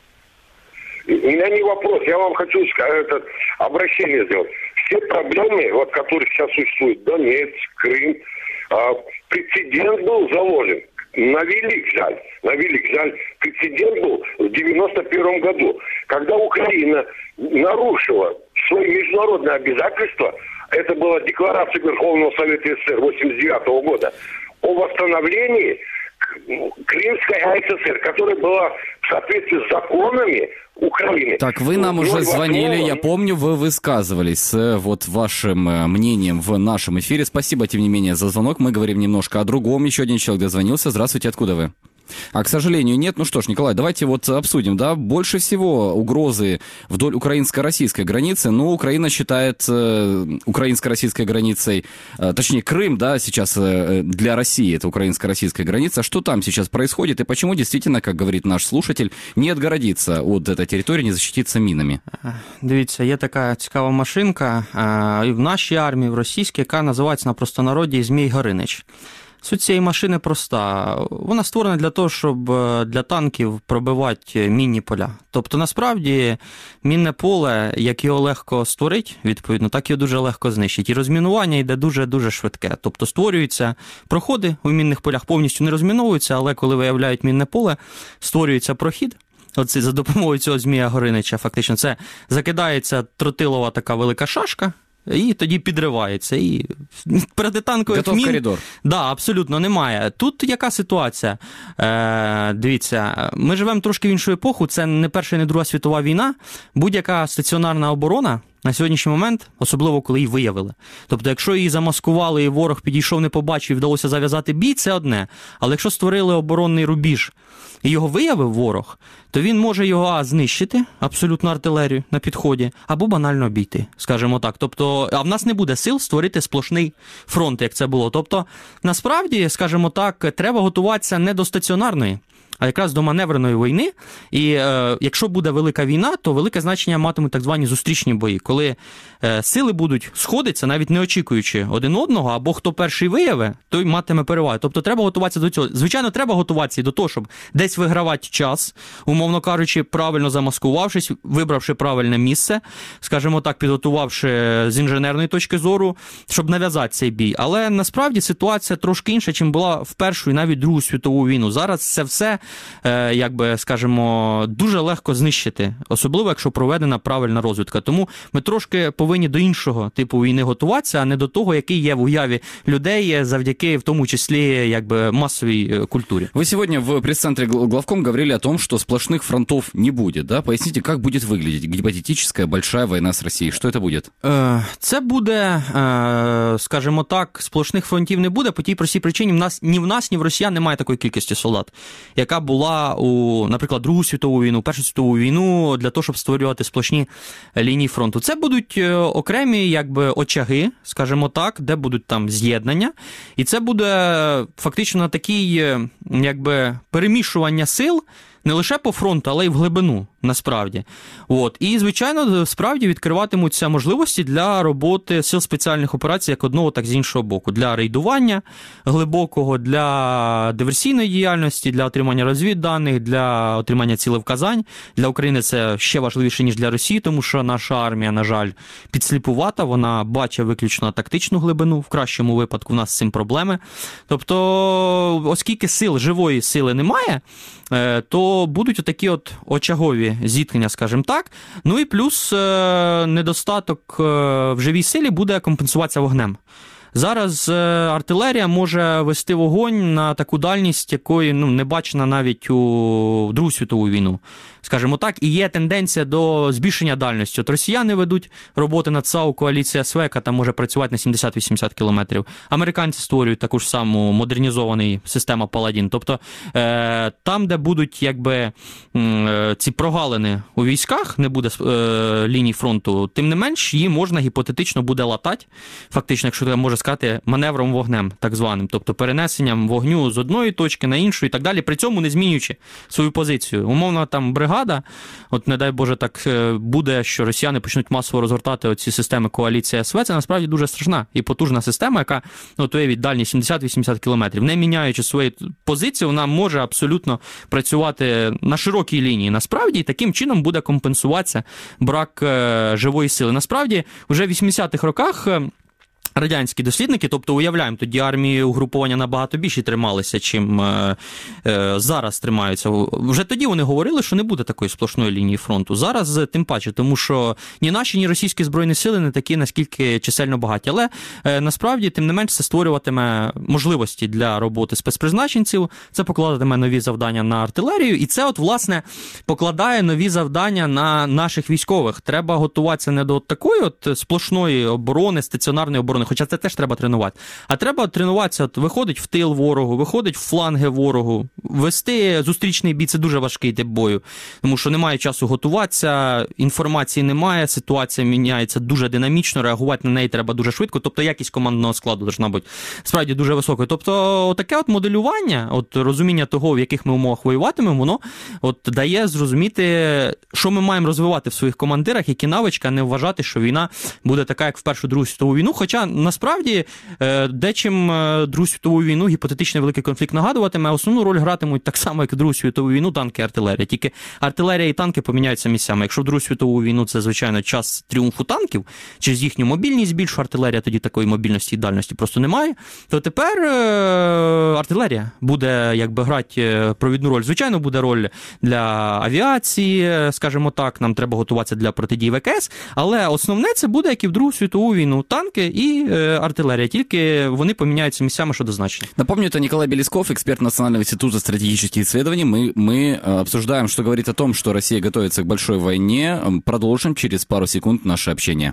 У меня не вопрос, я вам хочу это, обращение сделать. Все проблемы, вот, которые сейчас существуют, Донецк, Крым, а, прецедент был заложен. На велик жаль, на велик жаль, прецедент был в девяносто первом году, когда Украина нарушила свои международные обязательства. Это была декларация Верховного Совета СССР восемьдесят девятого года о восстановлении Крымской АССР, которая была в соответствии с законами Украины. Так, вы нам уже звонили, я помню, вы высказывались с вот вашим мнением в нашем эфире. Спасибо, тем не менее, за звонок. Мы говорим немножко о другом. Еще один человек дозвонился. Здравствуйте, откуда вы? А, к сожалению, нет. Ну что ж, Николай, давайте вот обсудим, да, больше всего угрозы вдоль украинско-российской границы, но Украина считает э, украинско-российской границей, э, точнее, Крым, да, сейчас э, для России это украинско-российская граница. Что там сейчас происходит и почему действительно, как говорит наш слушатель, не отгородиться от этой территории, не защититься минами? Дивіться, є така цікава машинка е, в нашій армії, в російській, яка називається на простонароді Змій Горинич. Суть цієї машини проста. Вона створена для того, щоб для танків пробивати мінні поля. Тобто, насправді, мінне поле, як його легко створити, відповідно, так його дуже легко знищити. І розмінування йде дуже-дуже швидке. Тобто, створюються проходи у мінних полях, повністю не розміновуються, але коли виявляють мінне поле, створюється прохід. Оце за допомогою цього Змія Горинича, фактично, це закидається тротилова така велика шашка, і тоді підривається. І протитанкових мін... коридор. Да, абсолютно немає. Тут яка ситуація? Е, дивіться, ми живемо трошки в іншу епоху, це не Перша і не Друга світова війна. Будь-яка стаціонарна оборона на сьогоднішній момент, особливо коли її виявили. Тобто, якщо її замаскували і ворог підійшов, не побачив, і вдалося зав'язати бій, це одне. Але якщо створили оборонний рубіж і його виявив ворог, то він може його а, знищити, абсолютно артилерію на підході, або банально обійти, скажімо так. Тобто, а в нас не буде сил створити сплошний фронт, як це було. Тобто, насправді, скажімо так, треба готуватися не до стаціонарної, а якраз до маневреної війни. І е, якщо буде велика війна, то велике значення матимуть так звані зустрічні бої, коли е, сили будуть сходитися, навіть не очікуючи один одного, або хто перший виявить, той матиме перевагу. Тобто треба готуватися до цього. Звичайно, треба готуватися і до того, щоб десь вигравати час, умовно кажучи, правильно замаскувавшись, вибравши правильне місце, скажімо так, підготувавши з інженерної точки зору, щоб нав'язати цей бій. Але насправді ситуація трошки інша, чим була в Першу і навіть Другу світову війну. Зараз це все як би, скажімо, дуже легко знищити, особливо, якщо проведена правильна розвідка. Тому ми трошки повинні до іншого типу війни готуватися, а не до того, який є в уяві людей завдяки, в тому числі, якби, массовой культуре. Вы сегодня в пресс-центре главком говорили о том, что сплошных фронтов не будет, да? Поясните, как будет выглядеть гипотетическая большая война с Россией? Что это будет? Це буде, скажімо так, сплошних фронтів не буде по тій простій причині, в нас, ні в нас, ні в росіян немає такої кількості солдат, яка була у, наприклад, Другу світову війну, Першу світову війну, для того, щоб створювати сплошні лінії фронту. Це будуть окремі, якби, очаги, скажімо так, де будуть там з'єднання, і це буде фактично такий, якби, перемішування сил не лише по фронту, але й в глибину. насправді. От. І, звичайно, справді відкриватимуться можливості для роботи сил спеціальних операцій як одного, так і з іншого боку. Для рейдування глибокого, для диверсійної діяльності, для отримання розвідданих, для отримання цілевказань. Для України це ще важливіше, ніж для Росії, тому що наша армія, на жаль, підсліпувата, вона бачить виключно тактичну глибину, в кращому випадку в нас з цим проблеми. Тобто, оскільки сил, живої сили немає, то будуть отакі от очагові зіткнення, скажімо так. Ну і плюс недостаток в живій силі буде компенсуватися вогнем. Зараз артилерія може вести вогонь на таку дальність, якої ну, не бачена навіть у Другу світову війну. Скажімо так, і є тенденція до збільшення дальності. От росіяни ведуть роботи над САУ, коаліція ес ве, яка там може працювати на сімдесят-вісімдесят кілометрів. Американці створюють таку ж саму модернізовану систему Паладін. Тобто е, там, де будуть якби е, ці прогалини у військах, не буде е, ліній фронту, тим не менш її можна гіпотетично буде латати, фактично, якщо я можу сказати, маневром вогнем, так званим. Тобто перенесенням вогню з одної точки на іншу і так далі, при цьому не змінюючи свою позицію. Умовно, там бригада, от не дай Боже так буде, що росіяни почнуть масово розгортати оці системи коаліції ес ве, це насправді дуже страшна і потужна система, яка, ну, то є від дальні сімдесят-вісімдесят кілометрів. Не міняючи свої позиції, вона може абсолютно працювати на широкій лінії. Насправді, і таким чином буде компенсуватися брак е, живої сили. Насправді, вже в вісімдесятих роках радянські дослідники, тобто уявляємо, тоді армії угруповання набагато більше трималися, чим е, е, зараз тримаються. Вже тоді вони говорили, що не буде такої сплошної лінії фронту. Зараз тим паче, тому що ні наші, ні російські збройні сили не такі, наскільки чисельно багаті. Але е, насправді, тим не менш, це створюватиме можливості для роботи спецпризначенців, це покладатиме нові завдання на артилерію, і це, от, власне, покладає нові завдання на наших військових. Треба готуватися не до такої от сплошної оборони, стаціонарної оборони, хоча це теж треба тренувати. А треба тренуватися, от, виходить в тил ворогу, виходить в фланги ворогу. Вести зустрічний бій – це дуже важкий тип бою, тому що немає часу готуватися, інформації немає, ситуація міняється дуже динамічно, реагувати на неї треба дуже швидко, тобто якість командного складу должна бути справді дуже високою. Тобто таке от моделювання, от розуміння того, в яких ми умовах воюватимемо, воно от дає зрозуміти, що ми маємо розвивати в своїх командирах, які навички, а не вважати, що війна буде така, як в Першу Другу світову війну, хоча насправді, дечим Другу світову війну гіпотетичний великий конфлікт нагадуватиме, основну роль гратимуть так само, як і в Другу світову війну, танки і артилерія. Тільки артилерія і танки поміняються місцями. Якщо в Другу світову війну це, звичайно, час тріумфу танків, через їхню мобільність більшу, артилерія тоді такої мобільності і дальності просто немає, то тепер е- артилерія буде якби грати провідну роль. Звичайно, буде роль для авіації, скажімо так, нам треба готуватися для протидії ве ка ес, але основне це буде, як і в Другу світову війну, танки і артиллерия, тільки вони поміняються місцями щодо значення. Напомню, это Николай Белесков, эксперт Национального института стратегических исследований. Мы, мы обсуждаем, что говорит о том, что Россия готовится к большой войне. Продолжим через пару секунд наше общение.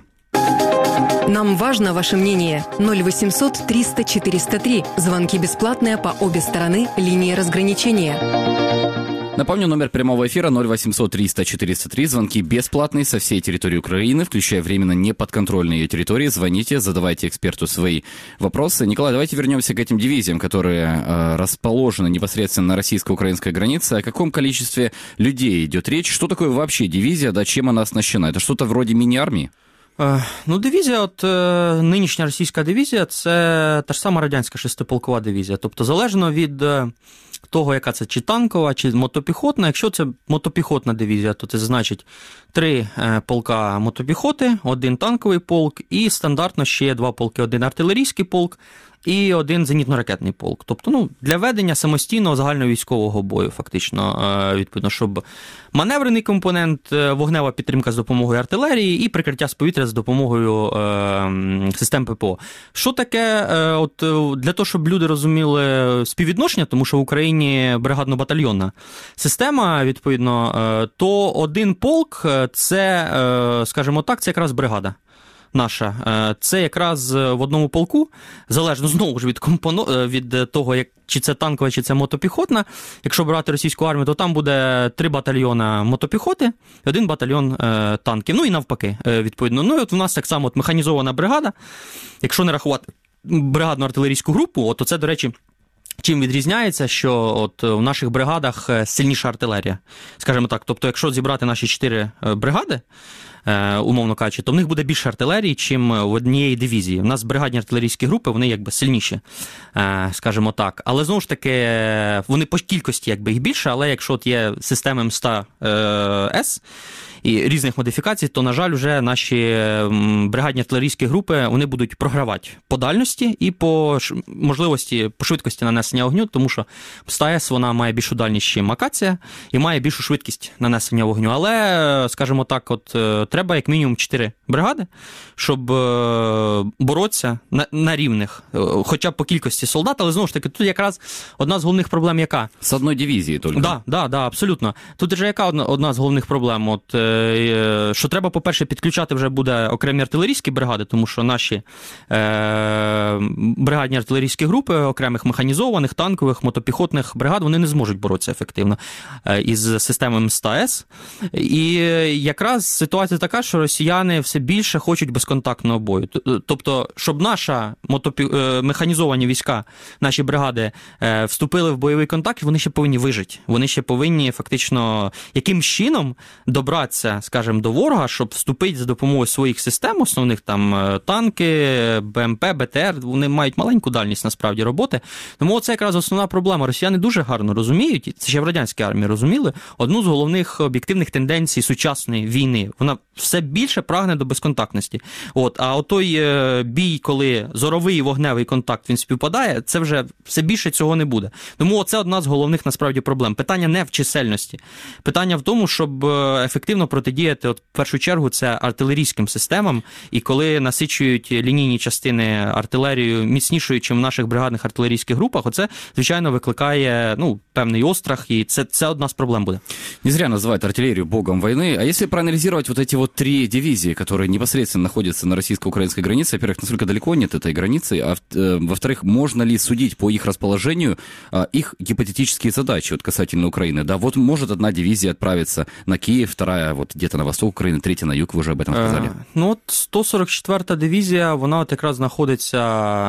Нам важно ваше мнение. ноль восемьсот триста четыреста три. Звонки бесплатные по обе стороны линии разграничения. Напомню, номер прямого эфира ноль восемьсот триста четыреста три. Звонки бесплатные со всей территории Украины, включая временно неподконтрольные ее территории. Звоните, задавайте эксперту свои вопросы. Николай, давайте вернемся к этим дивизиям, которые э, расположены непосредственно на российско-украинской границе. О каком количестве людей идет речь? Что такое вообще дивизия, да, чем она оснащена? Это что-то вроде мини-армии? Ну, дивізія, от нинішня російська дивізія, це та ж сама радянська шестиполкова дивізія. Тобто, залежно від того, яка це, чи танкова, чи мотопіхотна. Якщо це мотопіхотна дивізія, то це значить три полка мотопіхоти, один танковий полк і стандартно ще два полки, один артилерійський полк і один зенітно-ракетний полк. Тобто, ну, для ведення самостійного загальновійськового бою, фактично, відповідно, щоб маневрений компонент, вогнева підтримка з допомогою артилерії і прикриття з повітря з допомогою е, систем пе пе о. Що таке, е, от, для того, щоб люди розуміли співвідношення, тому що в Україні бригадно-батальйонна система, відповідно, е, то один полк – це, е, скажімо так, це якраз бригада. Наша. Це якраз в одному полку, залежно знову ж від, компоно... від того, як... чи це танкова, чи це мотопіхотна. Якщо брати російську армію, то там буде три батальйона мотопіхоти, один батальйон е, танків. Ну і навпаки, е, відповідно. Ну і от у нас так само от механізована бригада. Якщо не рахувати бригадну артилерійську групу, от, то це, до речі, чим відрізняється, що от в наших бригадах сильніша артилерія, скажімо так. Тобто, якщо зібрати наші чотири бригади, умовно кажучи, то в них буде більше артилерії, чим в однієї дивізії. У нас бригадні артилерійські групи, вони якби сильніші, скажімо так. Але знову ж таки, вони по кількості якби їх більше, але якщо от є система М сто С, і різних модифікацій, то, на жаль, вже наші бригадні артилерійські групи, вони будуть програвати по дальності і по можливості, по швидкості нанесення вогню, тому що СТАЕС, вона має більшу дальність, ніж Акація, і має більшу швидкість нанесення вогню. Але, скажімо так, от треба як мінімум чотири бригади, щоб боротися на, на рівних, хоча б по кількості солдат, але, знову ж таки, тут якраз одна з головних проблем яка? З одної дивізії тільки. Так, да, да, абсолютно. Тут вже яка одна, одна з головних проблем? От, що треба, по-перше, підключати вже буде окремі артилерійські бригади, тому що наші е, бригадні артилерійські групи, окремих механізованих, танкових, мотопіхотних бригад, вони не зможуть боротися ефективно е, із системами М сто С. І якраз ситуація така, що росіяни все більше хочуть безконтактного бою. Тобто, щоб наша мотопі... е, механізовані війська, наші бригади е, вступили в бойовий контакт, вони ще повинні вижити. Вони ще повинні фактично яким чином добратися, скажімо, до ворога, щоб вступити за допомогою своїх систем, основних там танки, БМП, БТР, вони мають маленьку дальність насправді роботи. Тому це якраз основна проблема. Росіяни дуже гарно розуміють, це ще в радянській армії розуміли, одну з головних об'єктивних тенденцій сучасної війни. Вона все більше прагне до безконтактності. От, а отой бій, коли зоровий і вогневий контакт він співпадає, це вже все більше цього не буде. Тому це одна з головних насправді проблем. Питання не в чисельності. Питання в тому, щоб ефективно протидіяти, от, в першу чергу, це артилерійським системам, і коли насичують лінійні частини артилерією міцнішою, ніж в наших бригадних артилерійських групах, оце, звичайно, викликає, ну, певний острах, і це, це одна з проблем буде. Не зря называют артиллерию богом войны. А если проанализировать вот эти вот три дивизии, которые непосредственно находятся на российско-украинской границе, во-первых, насколько далеко нет этой границы, а во-вторых, можно ли судить по их расположению их гипотетические задачи вот касательно Украины? Да, вот может одна дивизия отправиться на Киев, вторая вот где-то на восток України, третя на юг, ви вже об этом сказали. Ну от сто сорок четверта дивізія, вона от якраз знаходиться,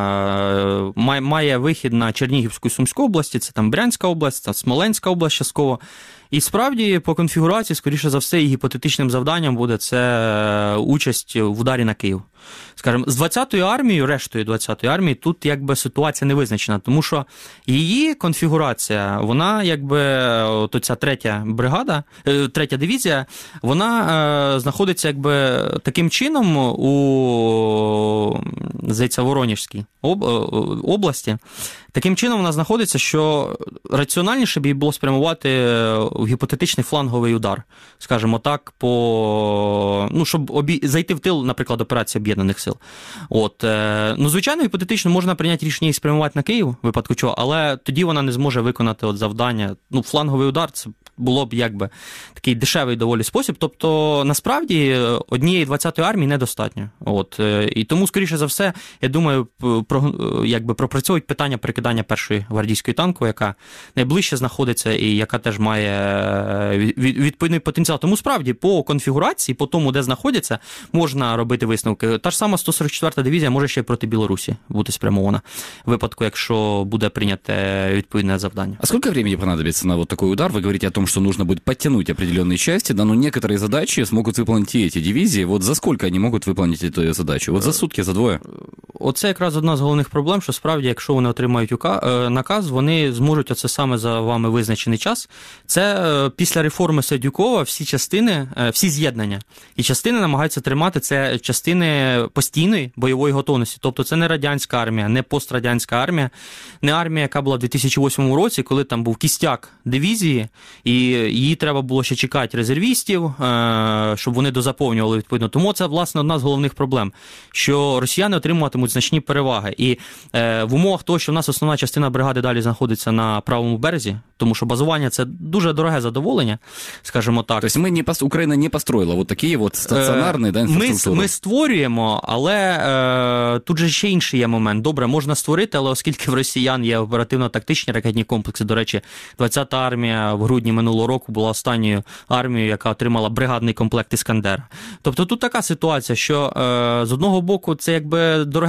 має, має вихід на Чернігівську і Сумську області, це там Брянська область, це Смоленська область частково. І справді, по конфігурації, скоріше за все, і гіпотетичним завданням буде це участь в ударі на Київ. Скажімо, з двадцятою армією, рештою двадцятої армії, тут якби ситуація не визначена, тому що її конфігурація, вона якби, от ця третя бригада, третя дивізія, вона е, знаходиться якби таким чином у, здається, Воронежській об, області. Таким чином вона знаходиться, що раціональніше б їй було спрямувати в гіпотетичний фланговий удар, скажімо так, по, ну, щоб обі... зайти в тил, наприклад, операції Об'єднаних сил. От, е... ну, звичайно, гіпотетично можна прийняти рішення і спрямувати на Київ, в випадку чого, але тоді вона не зможе виконати от завдання. Ну, фланговий удар – це було б якби такий дешевий доволі спосіб. Тобто, насправді, однієї двадцятої армії недостатньо. От, е... і тому, скоріше за все, я думаю, про, якби пропрацьовують питання перекидання першої гвардійської танку, яка найближче знаходиться і яка теж має відповідний потенціал. Тому справді по конфігурації, по тому, де знаходяться, можна робити висновки. Та ж сама сто сорок четверта дивізія може ще й проти Білорусі бути спрямована в випадку, якщо буде прийняте відповідне завдання. А сколько времени понадобится на вот такой удар? Вы говорите о том, что нужно будет подтянуть определенные части, да, но некоторые задачи смогут выполнить и эти дивизии. Вот за сколько они могут выполнить эту задачу? Вот за сутки, за двоє? Оце якраз одна з головних проблем, що справді, якщо вони отримають наказ, вони зможуть оце саме за вами визначений час. Це після реформи Сердюкова всі частини, всі з'єднання і частини намагаються тримати, це частини постійної бойової готовності. Тобто це не радянська армія, не пострадянська армія, не армія, яка була в дві тисячі восьмому році, коли там був кістяк дивізії, і її треба було ще чекати резервістів, щоб вони дозаповнювали відповідно. Тому це, власне, одна з головних проблем, що росіяни отримуватимуть значні переваги. І в умовах того, що в нас основна частина бригади далі знаходиться на правому березі, тому що базування – це дуже дороге задоволення, скажімо так. Тобто ми не, Україна не построїла вот такі от стаціонарні, да, інфраструктури? Ми, ми створюємо, але е, тут же ще інший є момент. Добре, можна створити, але оскільки в росіян є оперативно-тактичні ракетні комплекси, до речі, двадцята армія в грудні минулого року була останньою армією, яка отримала бригадний комплект «Іскандера». Тобто тут така ситуація, що е, з одного боку це якби дороге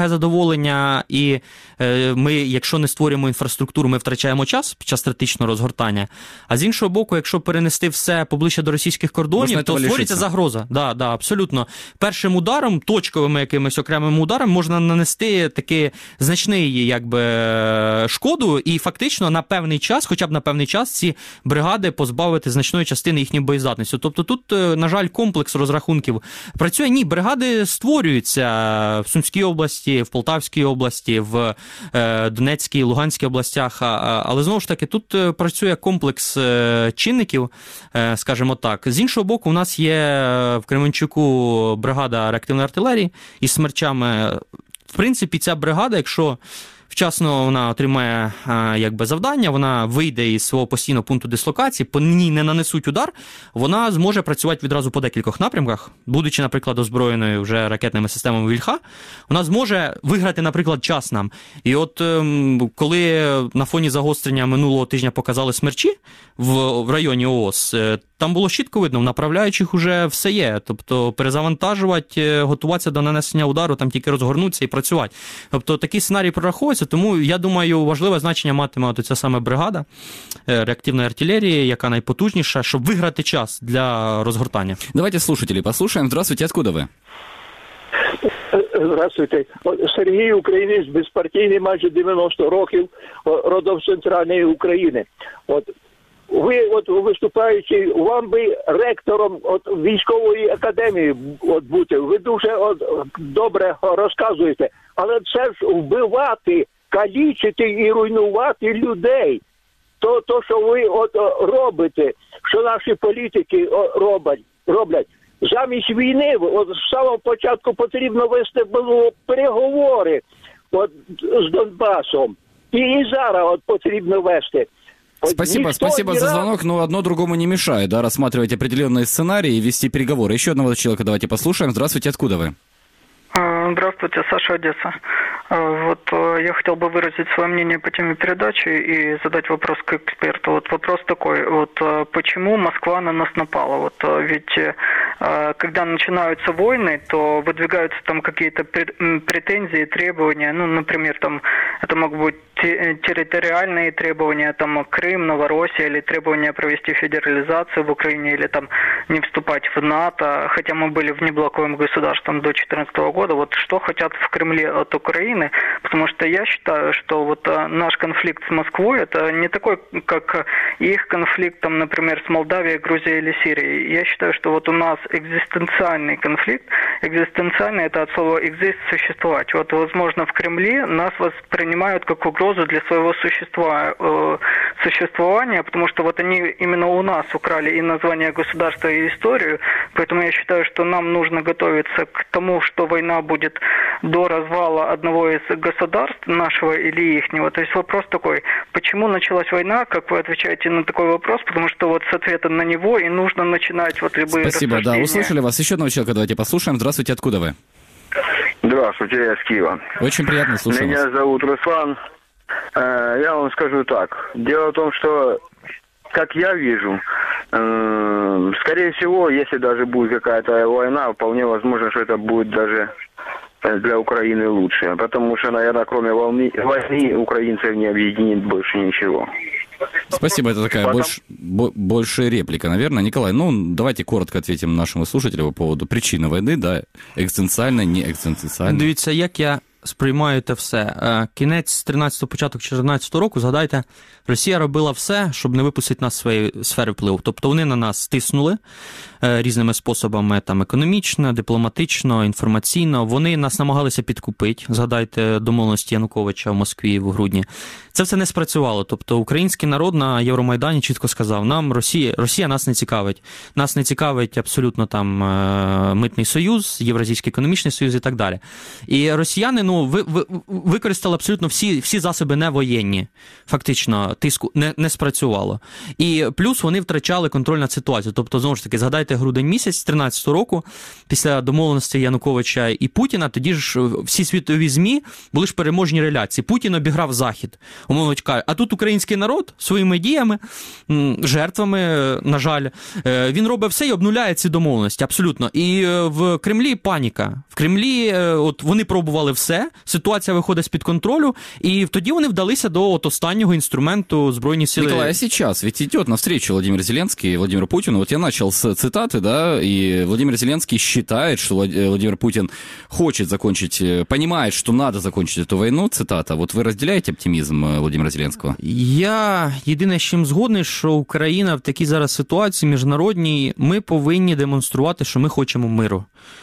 дорогоцінне задоволення, і е, ми, якщо не створюємо інфраструктуру, ми втрачаємо час під час стратегічного розгортання. А з іншого боку, якщо перенести все поближче до російських кордонів, то створюється загроза. Да, да, абсолютно. Першим ударом, точковими якимись окремими ударами можна нанести такий значний, якби, шкоду, і фактично на певний час, хоча б на певний час, ці бригади позбавити значної частини їхньої боєздатності. Тобто тут, на жаль, комплекс розрахунків працює. Ні, бригади створюються в Сумській області, в Полтавській області, в Донецькій, Луганській областях, але знову ж таки тут працює комплекс чинників, скажімо так. З іншого боку, у нас є в Кременчуку бригада реактивної артилерії із смерчами. В принципі, ця бригада, якщо вчасно вона отримає якби завдання, вона вийде із свого постійного пункту дислокації, по ній не нанесуть удар, вона зможе працювати відразу по декількох напрямках, будучи, наприклад, озброєною вже ракетними системами Вільха, вона зможе виграти, наприклад, час нам. І от коли на фоні загострення минулого тижня показали смерчі в, в районі ООС, там було чітко видно, в направляючих уже все є. Тобто перезавантажувати, готуватися до нанесення удару, там тільки розгорнутися і працювати. Тобто такий сценарій прораховується, тому я думаю, важливе значення матиме от ця саме бригада реактивної артилерії, яка найпотужніша, щоб виграти час для розгортання. Давайте слушателей послушаем. Здравствуйте, откуда вы? Здравствуйте. Сергій, українець, безпартійний, майже дев'яносто років, родом з Центральної України. От ви, от виступаючи, вам би ректором от військової академії от бути. Ви дуже от добре розказуєте, але це ж вбивати, калічити і руйнувати людей. То, то що ви от робите, що наші політики роблять, роблять. Замість війни, от з самого початку потрібно вести було переговори от, з Донбасом. І, і зараз от потрібно вести. Спасибо, спасибо за звонок, но одно другому не мешает, да, рассматривать определенные сценарии и вести переговоры. Еще одного человека давайте послушаем. Здравствуйте, откуда вы? Здравствуйте, Саша, Одесса. Вот я хотел бы выразить свое мнение по теме передачи и задать вопрос к эксперту. Вот вопрос такой, вот почему Москва на нас напала? Вот ведь когда начинаются войны, то выдвигаются там какие-то претензии, требования, ну, например, там это могут быть территориальные требования, там Крым, Новороссия, или требования провести федерализацию в Украине, или там не вступать в НАТО, хотя мы были внеблоковым государством до две тысячи четырнадцатого года. Вот что хотят в Кремле от Украины, потому что я считаю, что вот наш конфликт с Москвой это не такой, как их конфликт, там, например, с Молдавией, Грузией или Сирией. Я считаю, что вот у нас экзистенциальный конфликт, экзистенциальный это от слова exist, существовать. Вот, возможно, в Кремле нас воспринимают как угрозу для своего существа, э, существования, потому что вот они именно у нас украли и название государства, и историю, поэтому я считаю, что нам нужно готовиться к тому, что война будет до развала одного из государств, нашего или ихнего. То есть вопрос такой, почему началась война, как вы отвечаете на такой вопрос, потому что вот с ответа на него и нужно начинать вот любые Спасибо, рассуждения. да, услышали вас. Еще одного человека давайте послушаем. Здравствуйте, откуда вы? Здравствуйте, я с Киева. Очень приятно, слушаю Меня вас. зовут Руслан. Я вам скажу так. Дело в том, что, как я вижу, скорее всего, если даже будет какая-то война, вполне возможно, что это будет даже для Украины лучше. Потому что, наверное, кроме войны, войны украинцев не объединит больше ничего. Спасибо, это такая Потом... больш, бо, большая реплика, наверное. Николай, ну, давайте коротко ответим нашему слушателю по поводу причины войны, да, екзистенціальна, не екзистенціальна. Дивіться, як я сприймаю те все. Кінець тринадцятого, початок чотирнадцятого року, згадайте, Росія робила все, щоб не випустити нас з своєї сфери впливу. Тобто вони на нас тиснули різними способами, там, економічно, дипломатично, інформаційно. Вони нас намагалися підкупити. Згадайте домовленості Януковича в Москві в грудні. Це все не спрацювало. Тобто український народ на Євромайдані чітко сказав, нам Росія, Росія нас не цікавить. Нас не цікавить абсолютно там Митний Союз, Євразійський економічний союз і так далі. І росіяни, ну, ви, ви, використали абсолютно всі, всі засоби невоєнні. Фактично, тиску не, не спрацювало. І плюс вони втрачали контроль над ситуацією. Тобто, знову ж таки, згадайте грудень місяць тринадцятого року, після домовленості Януковича і Путіна, тоді ж всі світові ЗМІ були ж переможні реляції. Путін обіграв Захід. Умовно кажучи, а тут український народ своїми діями, жертвами, на жаль, він робить все і обнуляє ці домовленості, абсолютно. І в Кремлі паніка. В Кремлі от вони пробували все, все, ситуація виходить з-під контролю, і тоді вони вдалися до от останнього інструменту Збройні сили. Николай, а сейчас ведь идет навстречу Владимир Зеленский и Владимир Путин. Вот я начал с цитаты, да, и Владимир Зеленский считает, что Владимир Путин хочет закончить, понимает, что надо закончить эту войну, цитата. Вот вы разделяете оптимизм Владимира Зеленского? Я єдине, з чим згодний, що Україна в такій зараз ситуації міжнародній, ми повинні демонструвати, що ми хочемо миру.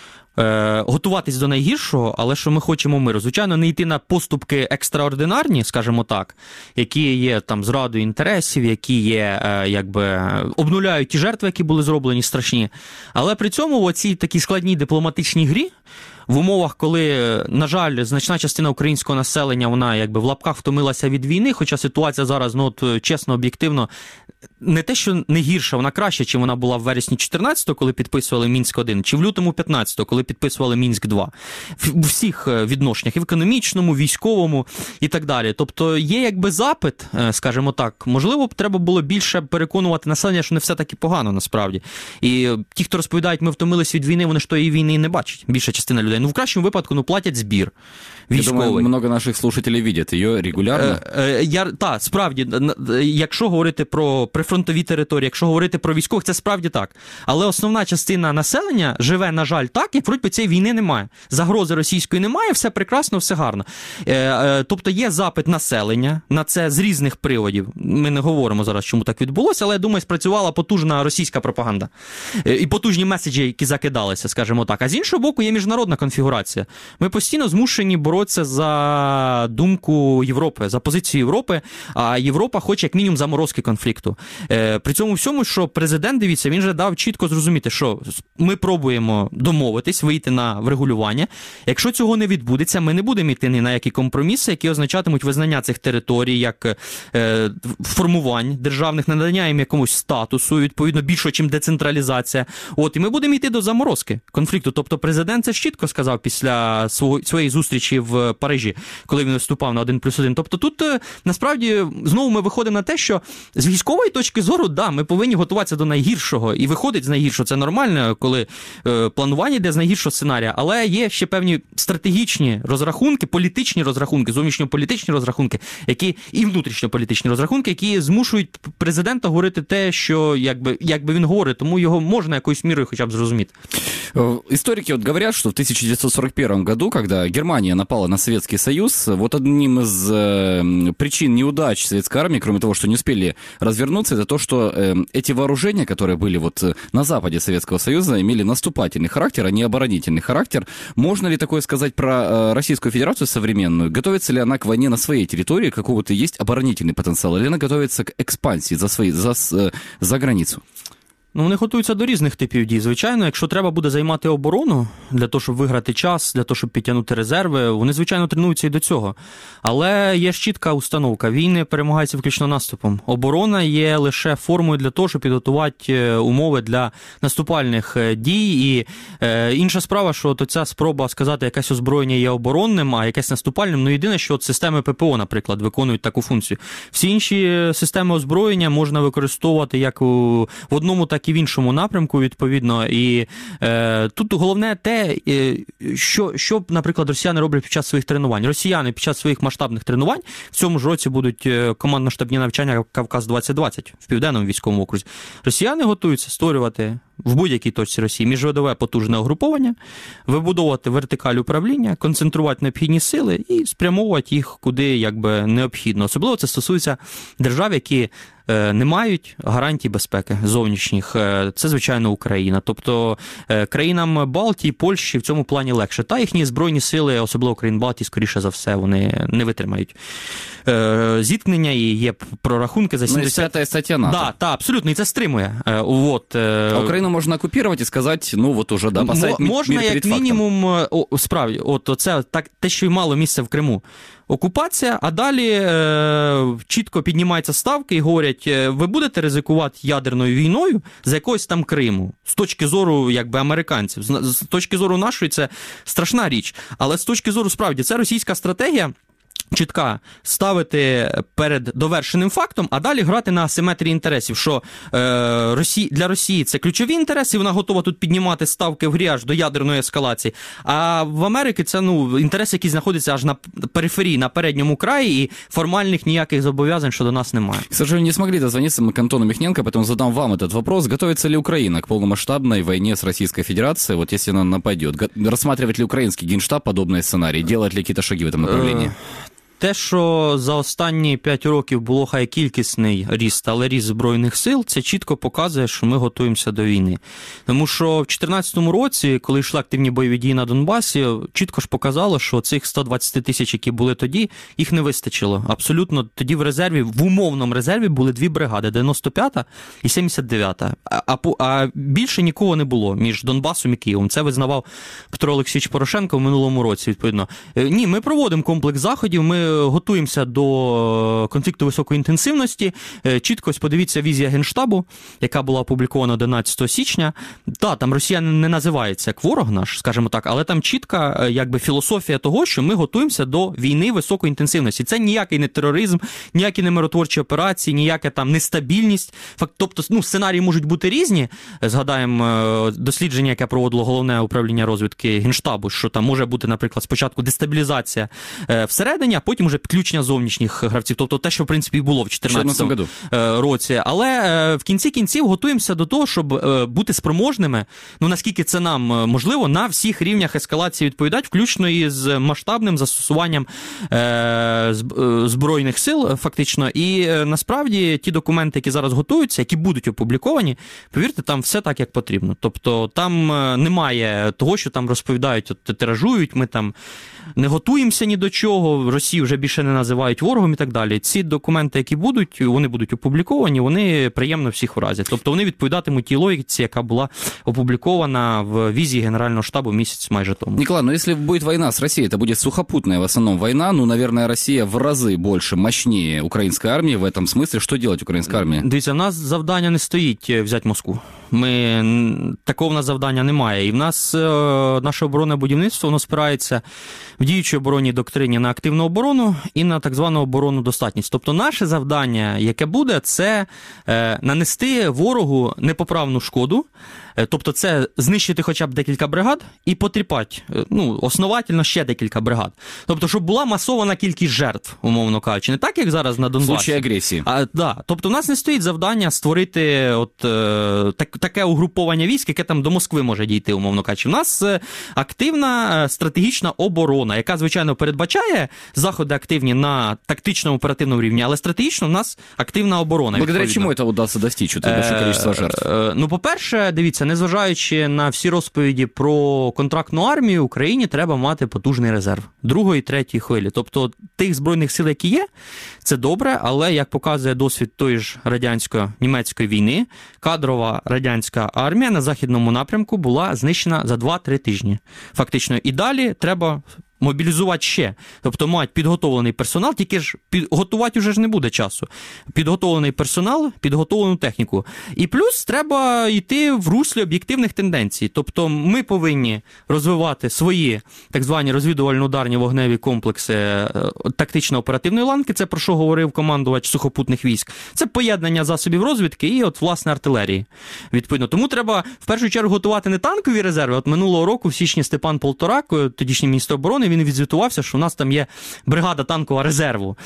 Е, готуватись до найгіршого, але що ми хочемо миру. Звичайно, не йти на поступки екстраординарні, скажімо так, які є там зрадою інтересів, які є, е, якби, обнуляють ті жертви, які були зроблені страшні. Але при цьому в оцій такій складній дипломатичній грі, в умовах, коли, на жаль, значна частина українського населення, вона якби в лапках втомилася від війни, хоча ситуація зараз, ну от чесно, об'єктивно, не те, що не гірша, вона краща, чим вона була в вересні чотирнадцятого, коли підписували Мінськ один, чи в лютому п'ятнадцятого, коли підписували Мінськ два. В всіх відношеннях, і в економічному, військовому і так далі. Тобто є якби запит, скажімо так, можливо, б треба було більше переконувати населення, що не все таки погано насправді. І ті, хто розповідають, ми втомились від війни, вони ж тої війни і не бачать. Більша частина людей. Ну, в кращому випадку, ну, платять збір військовий. Я думаю, много наших слушателей видят її регулярно. Е, е, я, та, справді, якщо говорити про прифронтові території, якщо говорити про військових, це справді так. Але основна частина населення живе, на жаль, так, як вроді цієї війни немає. Загрози російської немає, все прекрасно, все гарно. Е, е, тобто є запит населення на це з різних приводів. Ми не говоримо зараз, чому так відбулося, але, я думаю, спрацювала потужна російська пропаганда. Е, і потужні меседжі, які закидалися, скажімо так. А з іншого боку, є міжнародна конфігурація. Ми постійно змушені боротися за думку Європи, за позицію Європи, а Європа хоче як мінімум заморозки конфлікту. Е, при цьому всьому, що президент, дивіться, він же дав чітко зрозуміти, що ми пробуємо домовитись, вийти на врегулювання. Якщо цього не відбудеться, ми не будемо йти ні на які компроміси, які означатимуть визнання цих територій як е, формувань державних, надання їм якомусь статусу, відповідно, більше, чим децентралізація. От, і ми будемо йти до заморозки конфлікту. Тобто президент це чітко сказав після свого, своєї зустрічі в Парижі, коли він виступав на один плюс один. Тобто тут, насправді, знову ми виходимо на те, що з військової точки зору, да, ми повинні готуватися до найгіршого, і виходить з найгіршого. Це нормально, коли е, планування йде з найгіршого сценарія, але є ще певні стратегічні розрахунки, політичні розрахунки, зовнішньополітичні розрахунки, які і внутрішньополітичні розрахунки, які змушують президента говорити те, що якби, якби він говорить, тому його можна якоюсь мірою хоча б зрозуміти. Историки вот говорят, что в тысяча девятьсот сорок первом году, когда Германия напала на Советский Союз, вот одним из э, причин неудач советской армии, кроме того, что не успели развернуться, это то, что э, эти вооружения, которые были вот на западе Советского Союза, имели наступательный характер, а не оборонительный характер. Можно ли такое сказать про э, Российскую Федерацию современную? Готовится ли она к войне на своей территории, какого-то есть оборонительный потенциал, или она готовится к экспансии за, свои, за, за границу? Ну, вони готуються до різних типів дій. Звичайно, якщо треба буде займати оборону для того, щоб виграти час, для того, щоб підтягнути резерви, вони, звичайно, тренуються і до цього. Але є ж чітка установка. Війни перемагаються виключно наступом. Оборона є лише формою для того, щоб підготувати умови для наступальних дій. І е, інша справа, що от ця спроба сказати, якесь озброєння є оборонним, а якесь наступальним, ну, єдине, що от системи ППО, наприклад, виконують таку функцію. Всі інші системи озброєння можна використовувати як у, в одному, так і в іншому напрямку, відповідно. І е, тут головне те, е, що, що, наприклад, росіяни роблять під час своїх тренувань. Росіяни під час своїх масштабних тренувань в цьому ж році будуть командно-штабні навчання Кавказ двадцять двадцять в Південному військовому окрузі. Росіяни готуються створювати в будь-якій точці Росії міжвидове потужне угруповання, вибудовувати вертикаль управління, концентрувати необхідні сили і спрямовувати їх куди якби необхідно. Особливо це стосується держав, які не мають гарантій безпеки зовнішніх. Це, звичайно, Україна. Тобто країнам Балтії, Польщі в цьому плані легше. Та їхні збройні сили, особливо країн Балтії, скоріше за все, вони не витримають зіткнення, і є прорахунки за сімдесят... Ну, п'ята стаття НАТО. Да, та, абсолютно, і це стримує. Вот. А Україну можна окупувати і сказати, ну, от уже, да, поставити мір перед фактом. Можна, як мінімум, о, справді, от це так, те, що й мало місця в Криму. Окупація, а далі е, чітко піднімаються ставки і говорять, ви будете ризикувати ядерною війною за якогось там Криму. З точки зору, якби, американців. З, з точки зору нашої це страшна річ. Але з точки зору, справді, це російська стратегія чітка, ставити перед довершеним фактом, а далі грати на асиметрії інтересів, що е, Росії, для Росії це ключові інтереси, вона готова тут піднімати ставки в грі аж до ядерної ескалації, а в Америці це ну, інтереси, які знаходяться аж на периферії, на передньому краї, і формальних ніяких зобов'язань щодо нас немає. К сожалению, не смогли дозвониться мы к Антону Михненко, поэтому задам вам этот вопрос. Готовится ли Украина к полномасштабной войне с Российской Федерацией, вот если она нападет? Рассматривает ли украинский генштаб подобные сценарии? Делает ли какие-то шаги в этом направлении? Те, що за останні п'ять років було хай кількісний ріст, але ріст Збройних сил, це чітко показує, що ми готуємося до війни. Тому що в дві тисячі чотирнадцятому році, коли йшли активні бойові дії на Донбасі, чітко ж показало, що цих сто двадцять тисяч, які були тоді, їх не вистачило. Абсолютно тоді в резерві, в умовному резерві були дві бригади, дев'яносто п'ята і сімдесят дев'ята. А, а, а більше нікого не було між Донбасом і Києвом. Це визнавав Петро Олексійович Порошенко в минулому році, відповідно. Ні, ми проводимо комплекс заходів, ми готуємося до конфлікту високої інтенсивності. Чітко подивіться візія Генштабу, яка була опублікована одинадцятого січня. Так, там Росія не називається як ворог наш, скажімо так, але там чітка якби філософія того, що ми готуємося до війни високої інтенсивності. Це ніякий не тероризм, ніякі не миротворчі операції, ніяка там нестабільність. Факт, тобто, ну, сценарії можуть бути різні. Згадаємо дослідження, яке проводило Головне управління розвідки Генштабу, що там може бути, наприклад, спочатку дестабілізація всередині, а потім вже підключення зовнішніх гравців. Тобто те, що, в принципі, і було в чотирнадцятому році. Але в кінці кінців готуємося до того, щоб бути спроможними, ну, наскільки це нам можливо, на всіх рівнях ескалації відповідати, включно і з масштабним застосуванням збройних сил, фактично. І насправді ті документи, які зараз готуються, які будуть опубліковані, повірте, там все так, як потрібно. Тобто там немає того, що там розповідають, от, тиражують, ми там не готуємося ні до чого, Росію вже більше не називають ворогом і так далі. Ці документи, які будуть, вони будуть опубліковані, вони приємно всіх вразять. Тобто вони відповідатимуть тій логіці, яка була опублікована в візії Генерального штабу місяць майже тому. Николай, ну если будет война с Россией, это будет сухопутная в основном война, ну, наверное, Россия в разы больше, мощнее украинской армии в этом смысле. Что делать украинской армии? Дивіться, у нас завдання не стоїть взяти Москву. Ми, такого в нас завдання немає. І в нас наше оборонне будівництво, воно спирається в діючій оборонній доктрині на активну оборону і на так звану оборонну достатність. Тобто наше завдання, яке буде, це е, нанести ворогу непоправну шкоду, е, тобто це знищити хоча б декілька бригад і потріпати, е, ну, основательно ще декілька бригад. Тобто, щоб була масована кількість жертв, умовно кажучи. Не так, як зараз на Донбасі. В случае агресії. А, да. Тобто у нас не стоїть завдання створити от, е, так, таке угруповання військ, яке там до Москви може дійти, умовно кажучи. У нас е, активна е, стратегічна оборона, яка, звичайно, передбачає заходи активні на тактичному оперативному рівні, але стратегічно в нас активна оборона. Благодаря чому це вдасться достичь, це більше кількість жертв? Ну, по-перше, дивіться, незважаючи на всі розповіді про контрактну армію, Україні треба мати потужний резерв другої, третьої хвилі. Тобто тих збройних сил, які є, це добре, але, як показує досвід тої ж радянсько-німецької війни, кадрова радянська армія на західному напрямку була знищена за два-три тижні. Фактично. І далі треба мобілізувати ще. Тобто мають підготовлений персонал, тільки ж готувати вже ж не буде часу. Підготовлений персонал, підготовлену техніку. І плюс треба йти в руслі об'єктивних тенденцій. Тобто ми повинні розвивати свої так звані розвідувально-ударні вогневі комплекси тактично-оперативної ланки, це про що говорив командувач сухопутних військ. Це поєднання засобів розвідки і от власне артилерії. Відповідно. Тому треба в першу чергу готувати не танкові резерви. От минулого року в січні Степан Полторак, тодішній міністр оборони, він відзвітувався, що у нас там є бригада танкова резерву.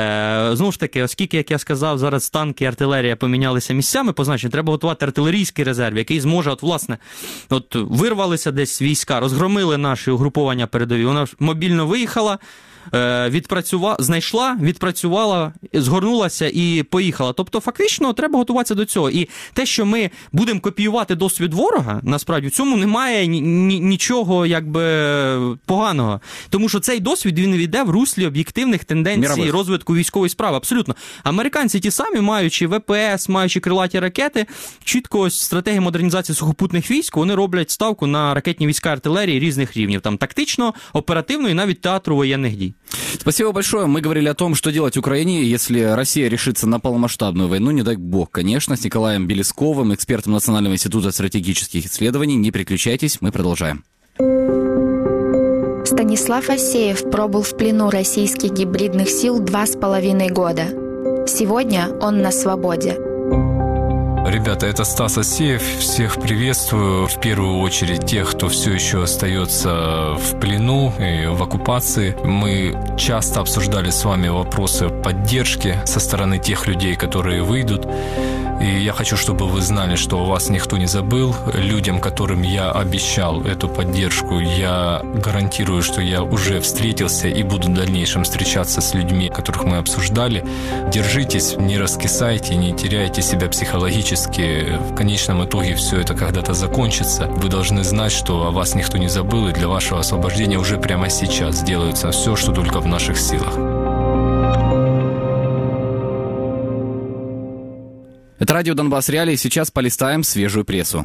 Е, знову ж таки, оскільки, як я сказав, зараз танки і артилерія помінялися місцями, позначено, треба готувати артилерійський резерв, який зможе, от, власне, от, вирвалися десь війська, розгромили наші угруповання передові, вона мобільно виїхала, відпрацювала, знайшла, відпрацювала, згорнулася і поїхала. Тобто, фактично, треба готуватися до цього. І те, що ми будемо копіювати досвід ворога, насправді, в цьому немає нічого, якби, поганого. Тому що цей досвід, він йде в руслі об'єктивних тенденцій Мірових. розвитку військової справи. Абсолютно. Американці ті самі, маючи ве пе ес, маючи крилаті ракети, чітко ось стратегія модернізації сухопутних військ, вони роблять ставку на ракетні війська артилерії різних рівнів. Там тактично, оперативно і навіть театру воєнних дій. Спасибо большое. Мы говорили о том, что делать Украине, если Россия решится на полномасштабную войну, не дай бог, конечно, с Николаем Белесковым, экспертом Национального института стратегических исследований. Не переключайтесь, мы продолжаем. Станислав Станислав Асеев пробыл в плену российских гибридных сил два с половиной года. Сегодня он на свободе. Ребята, это Стас Асеев. Всех приветствую. В первую очередь тех, кто все еще остается в плену и в оккупации. Мы часто обсуждали с вами вопросы поддержки со стороны тех людей, которые выйдут. И я хочу, чтобы вы знали, что вас никто не забыл. Людям, которым я обещал эту поддержку, я гарантирую, что я уже встретился и буду в дальнейшем встречаться с людьми, которых мы обсуждали. Держитесь, не раскисайте, не теряйте себя психологически. В конечном итоге все это когда-то закончится. Вы должны знать, что о вас никто не забыл, и для вашего освобождения уже прямо сейчас делается все, что только в наших силах. Это радио «Донбасс Реалии». Сейчас полистаем свежую прессу.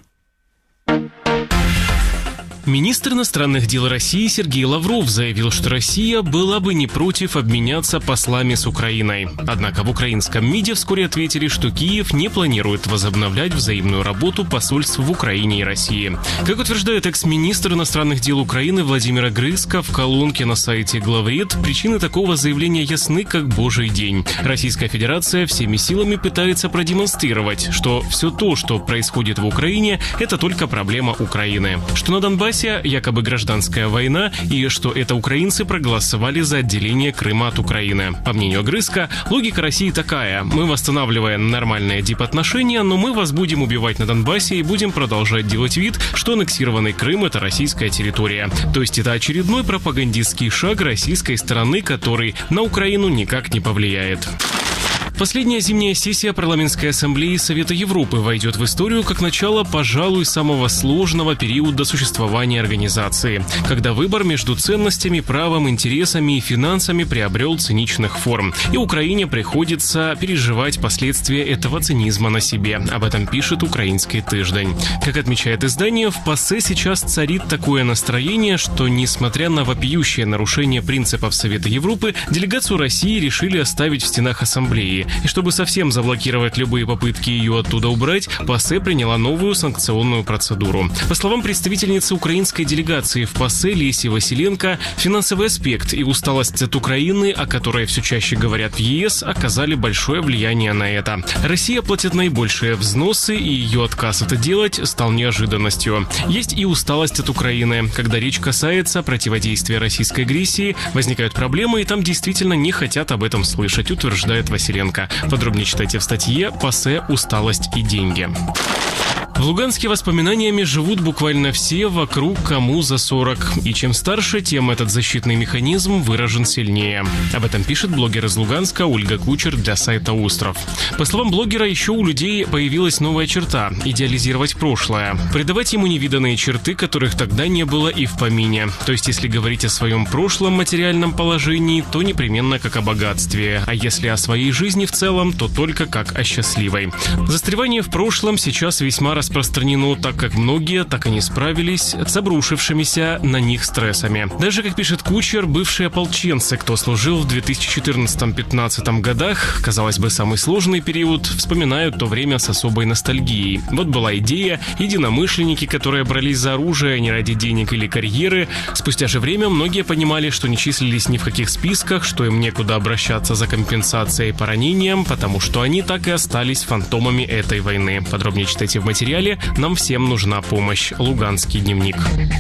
Министр иностранных дел России Сергей Лавров заявил, что Россия была бы не против обменяться послами с Украиной. Однако в украинском МИДе вскоре ответили, что Киев не планирует возобновлять взаимную работу посольств в Украине и России. Как утверждает экс-министр иностранных дел Украины Владимир Грызко в колонке на сайте Главред, причины такого заявления ясны, как божий день. Российская Федерация всеми силами пытается продемонстрировать, что все то, что происходит в Украине, это только проблема Украины. Что на Донбассе якобы гражданская война и что это украинцы проголосовали за отделение Крыма от Украины. По мнению Грызко, логика России такая: мы восстанавливаем нормальные дипотношения, но мы вас будем убивать на Донбассе и будем продолжать делать вид, что аннексированный Крым – это российская территория. То есть это очередной пропагандистский шаг российской стороны, который на Украину никак не повлияет. Последняя зимняя сессия Парламентской ассамблеи Совета Европы войдет в историю как начало, пожалуй, самого сложного периода существования организации, когда выбор между ценностями, правом, интересами и финансами приобрел циничных форм. И Украине приходится переживать последствия этого цинизма на себе. Об этом пишет украинский «Тиждень». Как отмечает издание, в ПАСЕ сейчас царит такое настроение, что, несмотря на вопиющее нарушение принципов Совета Европы, делегацию России решили оставить в стенах ассамблеи. И чтобы совсем заблокировать любые попытки ее оттуда убрать, ПАСЕ приняла новую санкционную процедуру. По словам представительницы украинской делегации в ПАСЕ Леси Василенко, финансовый аспект и усталость от Украины, о которой все чаще говорят в ЕС, оказали большое влияние на это. Россия платит наибольшие взносы, и ее отказ это делать стал неожиданностью. Есть и усталость от Украины. Когда речь касается противодействия российской агрессии, возникают проблемы, и там действительно не хотят об этом слышать, утверждает Василенко. Подробнее читайте в статье «ПАСЕ. Усталость и деньги». В Луганске воспоминаниями живут буквально все вокруг, кому за сорок. И чем старше, тем этот защитный механизм выражен сильнее. Об этом пишет блогер из Луганска Ольга Кучер для сайта «Остров». По словам блогера, еще у людей появилась новая черта – идеализировать прошлое. Придавать ему невиданные черты, которых тогда не было и в помине. То есть, если говорить о своем прошлом материальном положении, то непременно как о богатстве. А если о своей жизни в целом, то только как о счастливой. Застревание в прошлом сейчас весьма распространено. распространено, так как многие так и не справились с обрушившимися на них стрессами. Даже, как пишет Кучер, бывшие ополченцы, кто служил в две тысячи четырнадцатом-пятнадцатом годах, казалось бы, самый сложный период, вспоминают то время с особой ностальгией. Вот была идея, единомышленники, которые брались за оружие не ради денег или карьеры. Спустя же время многие понимали, что не числились ни в каких списках, что им некуда обращаться за компенсацией по ранениям, потому что они так и остались фантомами этой войны. Подробнее читайте в материале. Нам всем нужна помощь. Луганский дневник.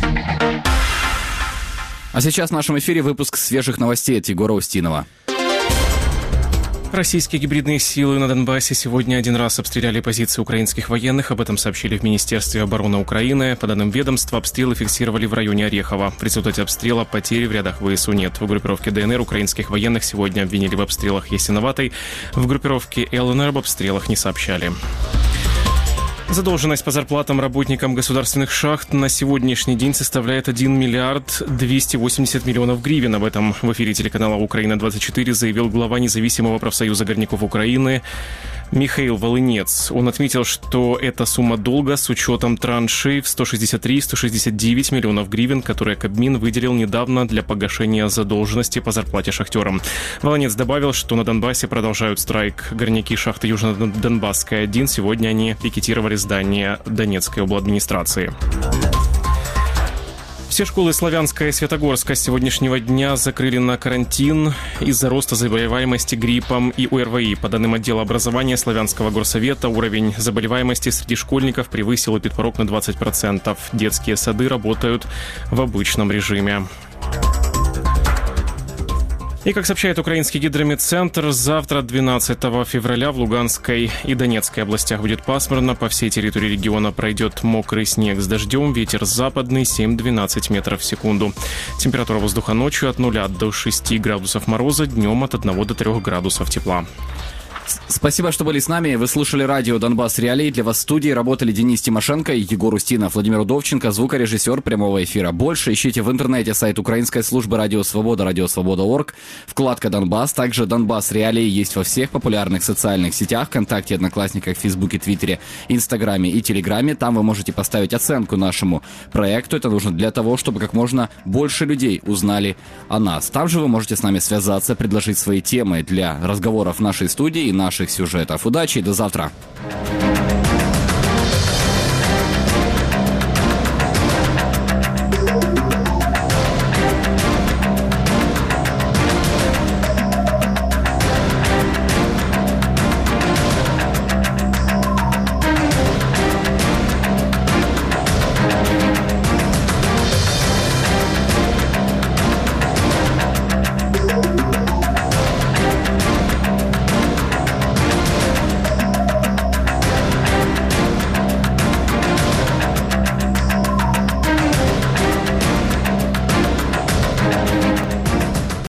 А сейчас в нашем эфире выпуск свежих новостей от Егора Устинова. Российские гибридные силы на Донбассе сегодня один раз обстреляли позиции украинских военных. Об этом сообщили в Министерстве обороны Украины. По данным ведомства, обстрелы фиксировали в районе Орехова. В результате обстрела потери в рядах ВСУ нет. В группировке ДНР украинских военных сегодня обвинили в обстрелах Ясиноватой. В группировке ЛНР об обстрелах не сообщали. Задолженность по зарплатам работникам государственных шахт на сегодняшний день составляет один миллиард двести восемьдесят миллионов гривен. Об этом в эфире телеканала «Украина-двадцать четыре» заявил глава независимого профсоюза горняков Украины Михаил Волынец. Он отметил, что эта сумма долга с учетом траншей в сто шестьдесят три - сто шестьдесят девять миллионов гривен, которые Кабмин выделил недавно для погашения задолженности по зарплате шахтерам. Волынец добавил, что на Донбассе продолжают страйк горняки шахты Южно-Донбасская один. Сегодня они пикетировали здание Донецкой обладминистрации. Все школы Славянска и Светогорска с сегодняшнего дня закрыли на карантин из-за роста заболеваемости гриппом и ОРВИ. По данным отдела образования Славянского горсовета, уровень заболеваемости среди школьников превысил эпидпорог на двадцать процентов. Детские сады работают в обычном режиме. И, как сообщает украинский гидрометцентр, завтра, двенадцатого февраля, в Луганской и Донецкой областях будет пасмурно. По всей территории региона пройдет мокрый снег с дождем. Ветер западный семь-двенадцать метров в секунду. Температура воздуха ночью от нуля до шести градусов мороза, днем от одного до трех градусов тепла. Спасибо, что были с нами. Вы слушали радио «Донбасс Реалии». Для вас в студии работали Денис Тимошенко, Егор Устинов, Владимир Удовченко, звукорежиссер прямого эфира. Больше ищите в интернете сайт украинской службы «Радио Свобода», радиосвобода точка орг, вкладка «Донбасс». Также «Донбасс Реалии» есть во всех популярных социальных сетях: ВКонтакте, Одноклассниках, Фейсбуке, Твиттере, Инстаграме и Телеграме. Там вы можете поставить оценку нашему проекту. Это нужно для того, чтобы как можно больше людей узнали о нас. Там же вы можете с нами связаться, предложить свои темы для разговоров в нашей студии и наших сюжетов. Удачи и до завтра!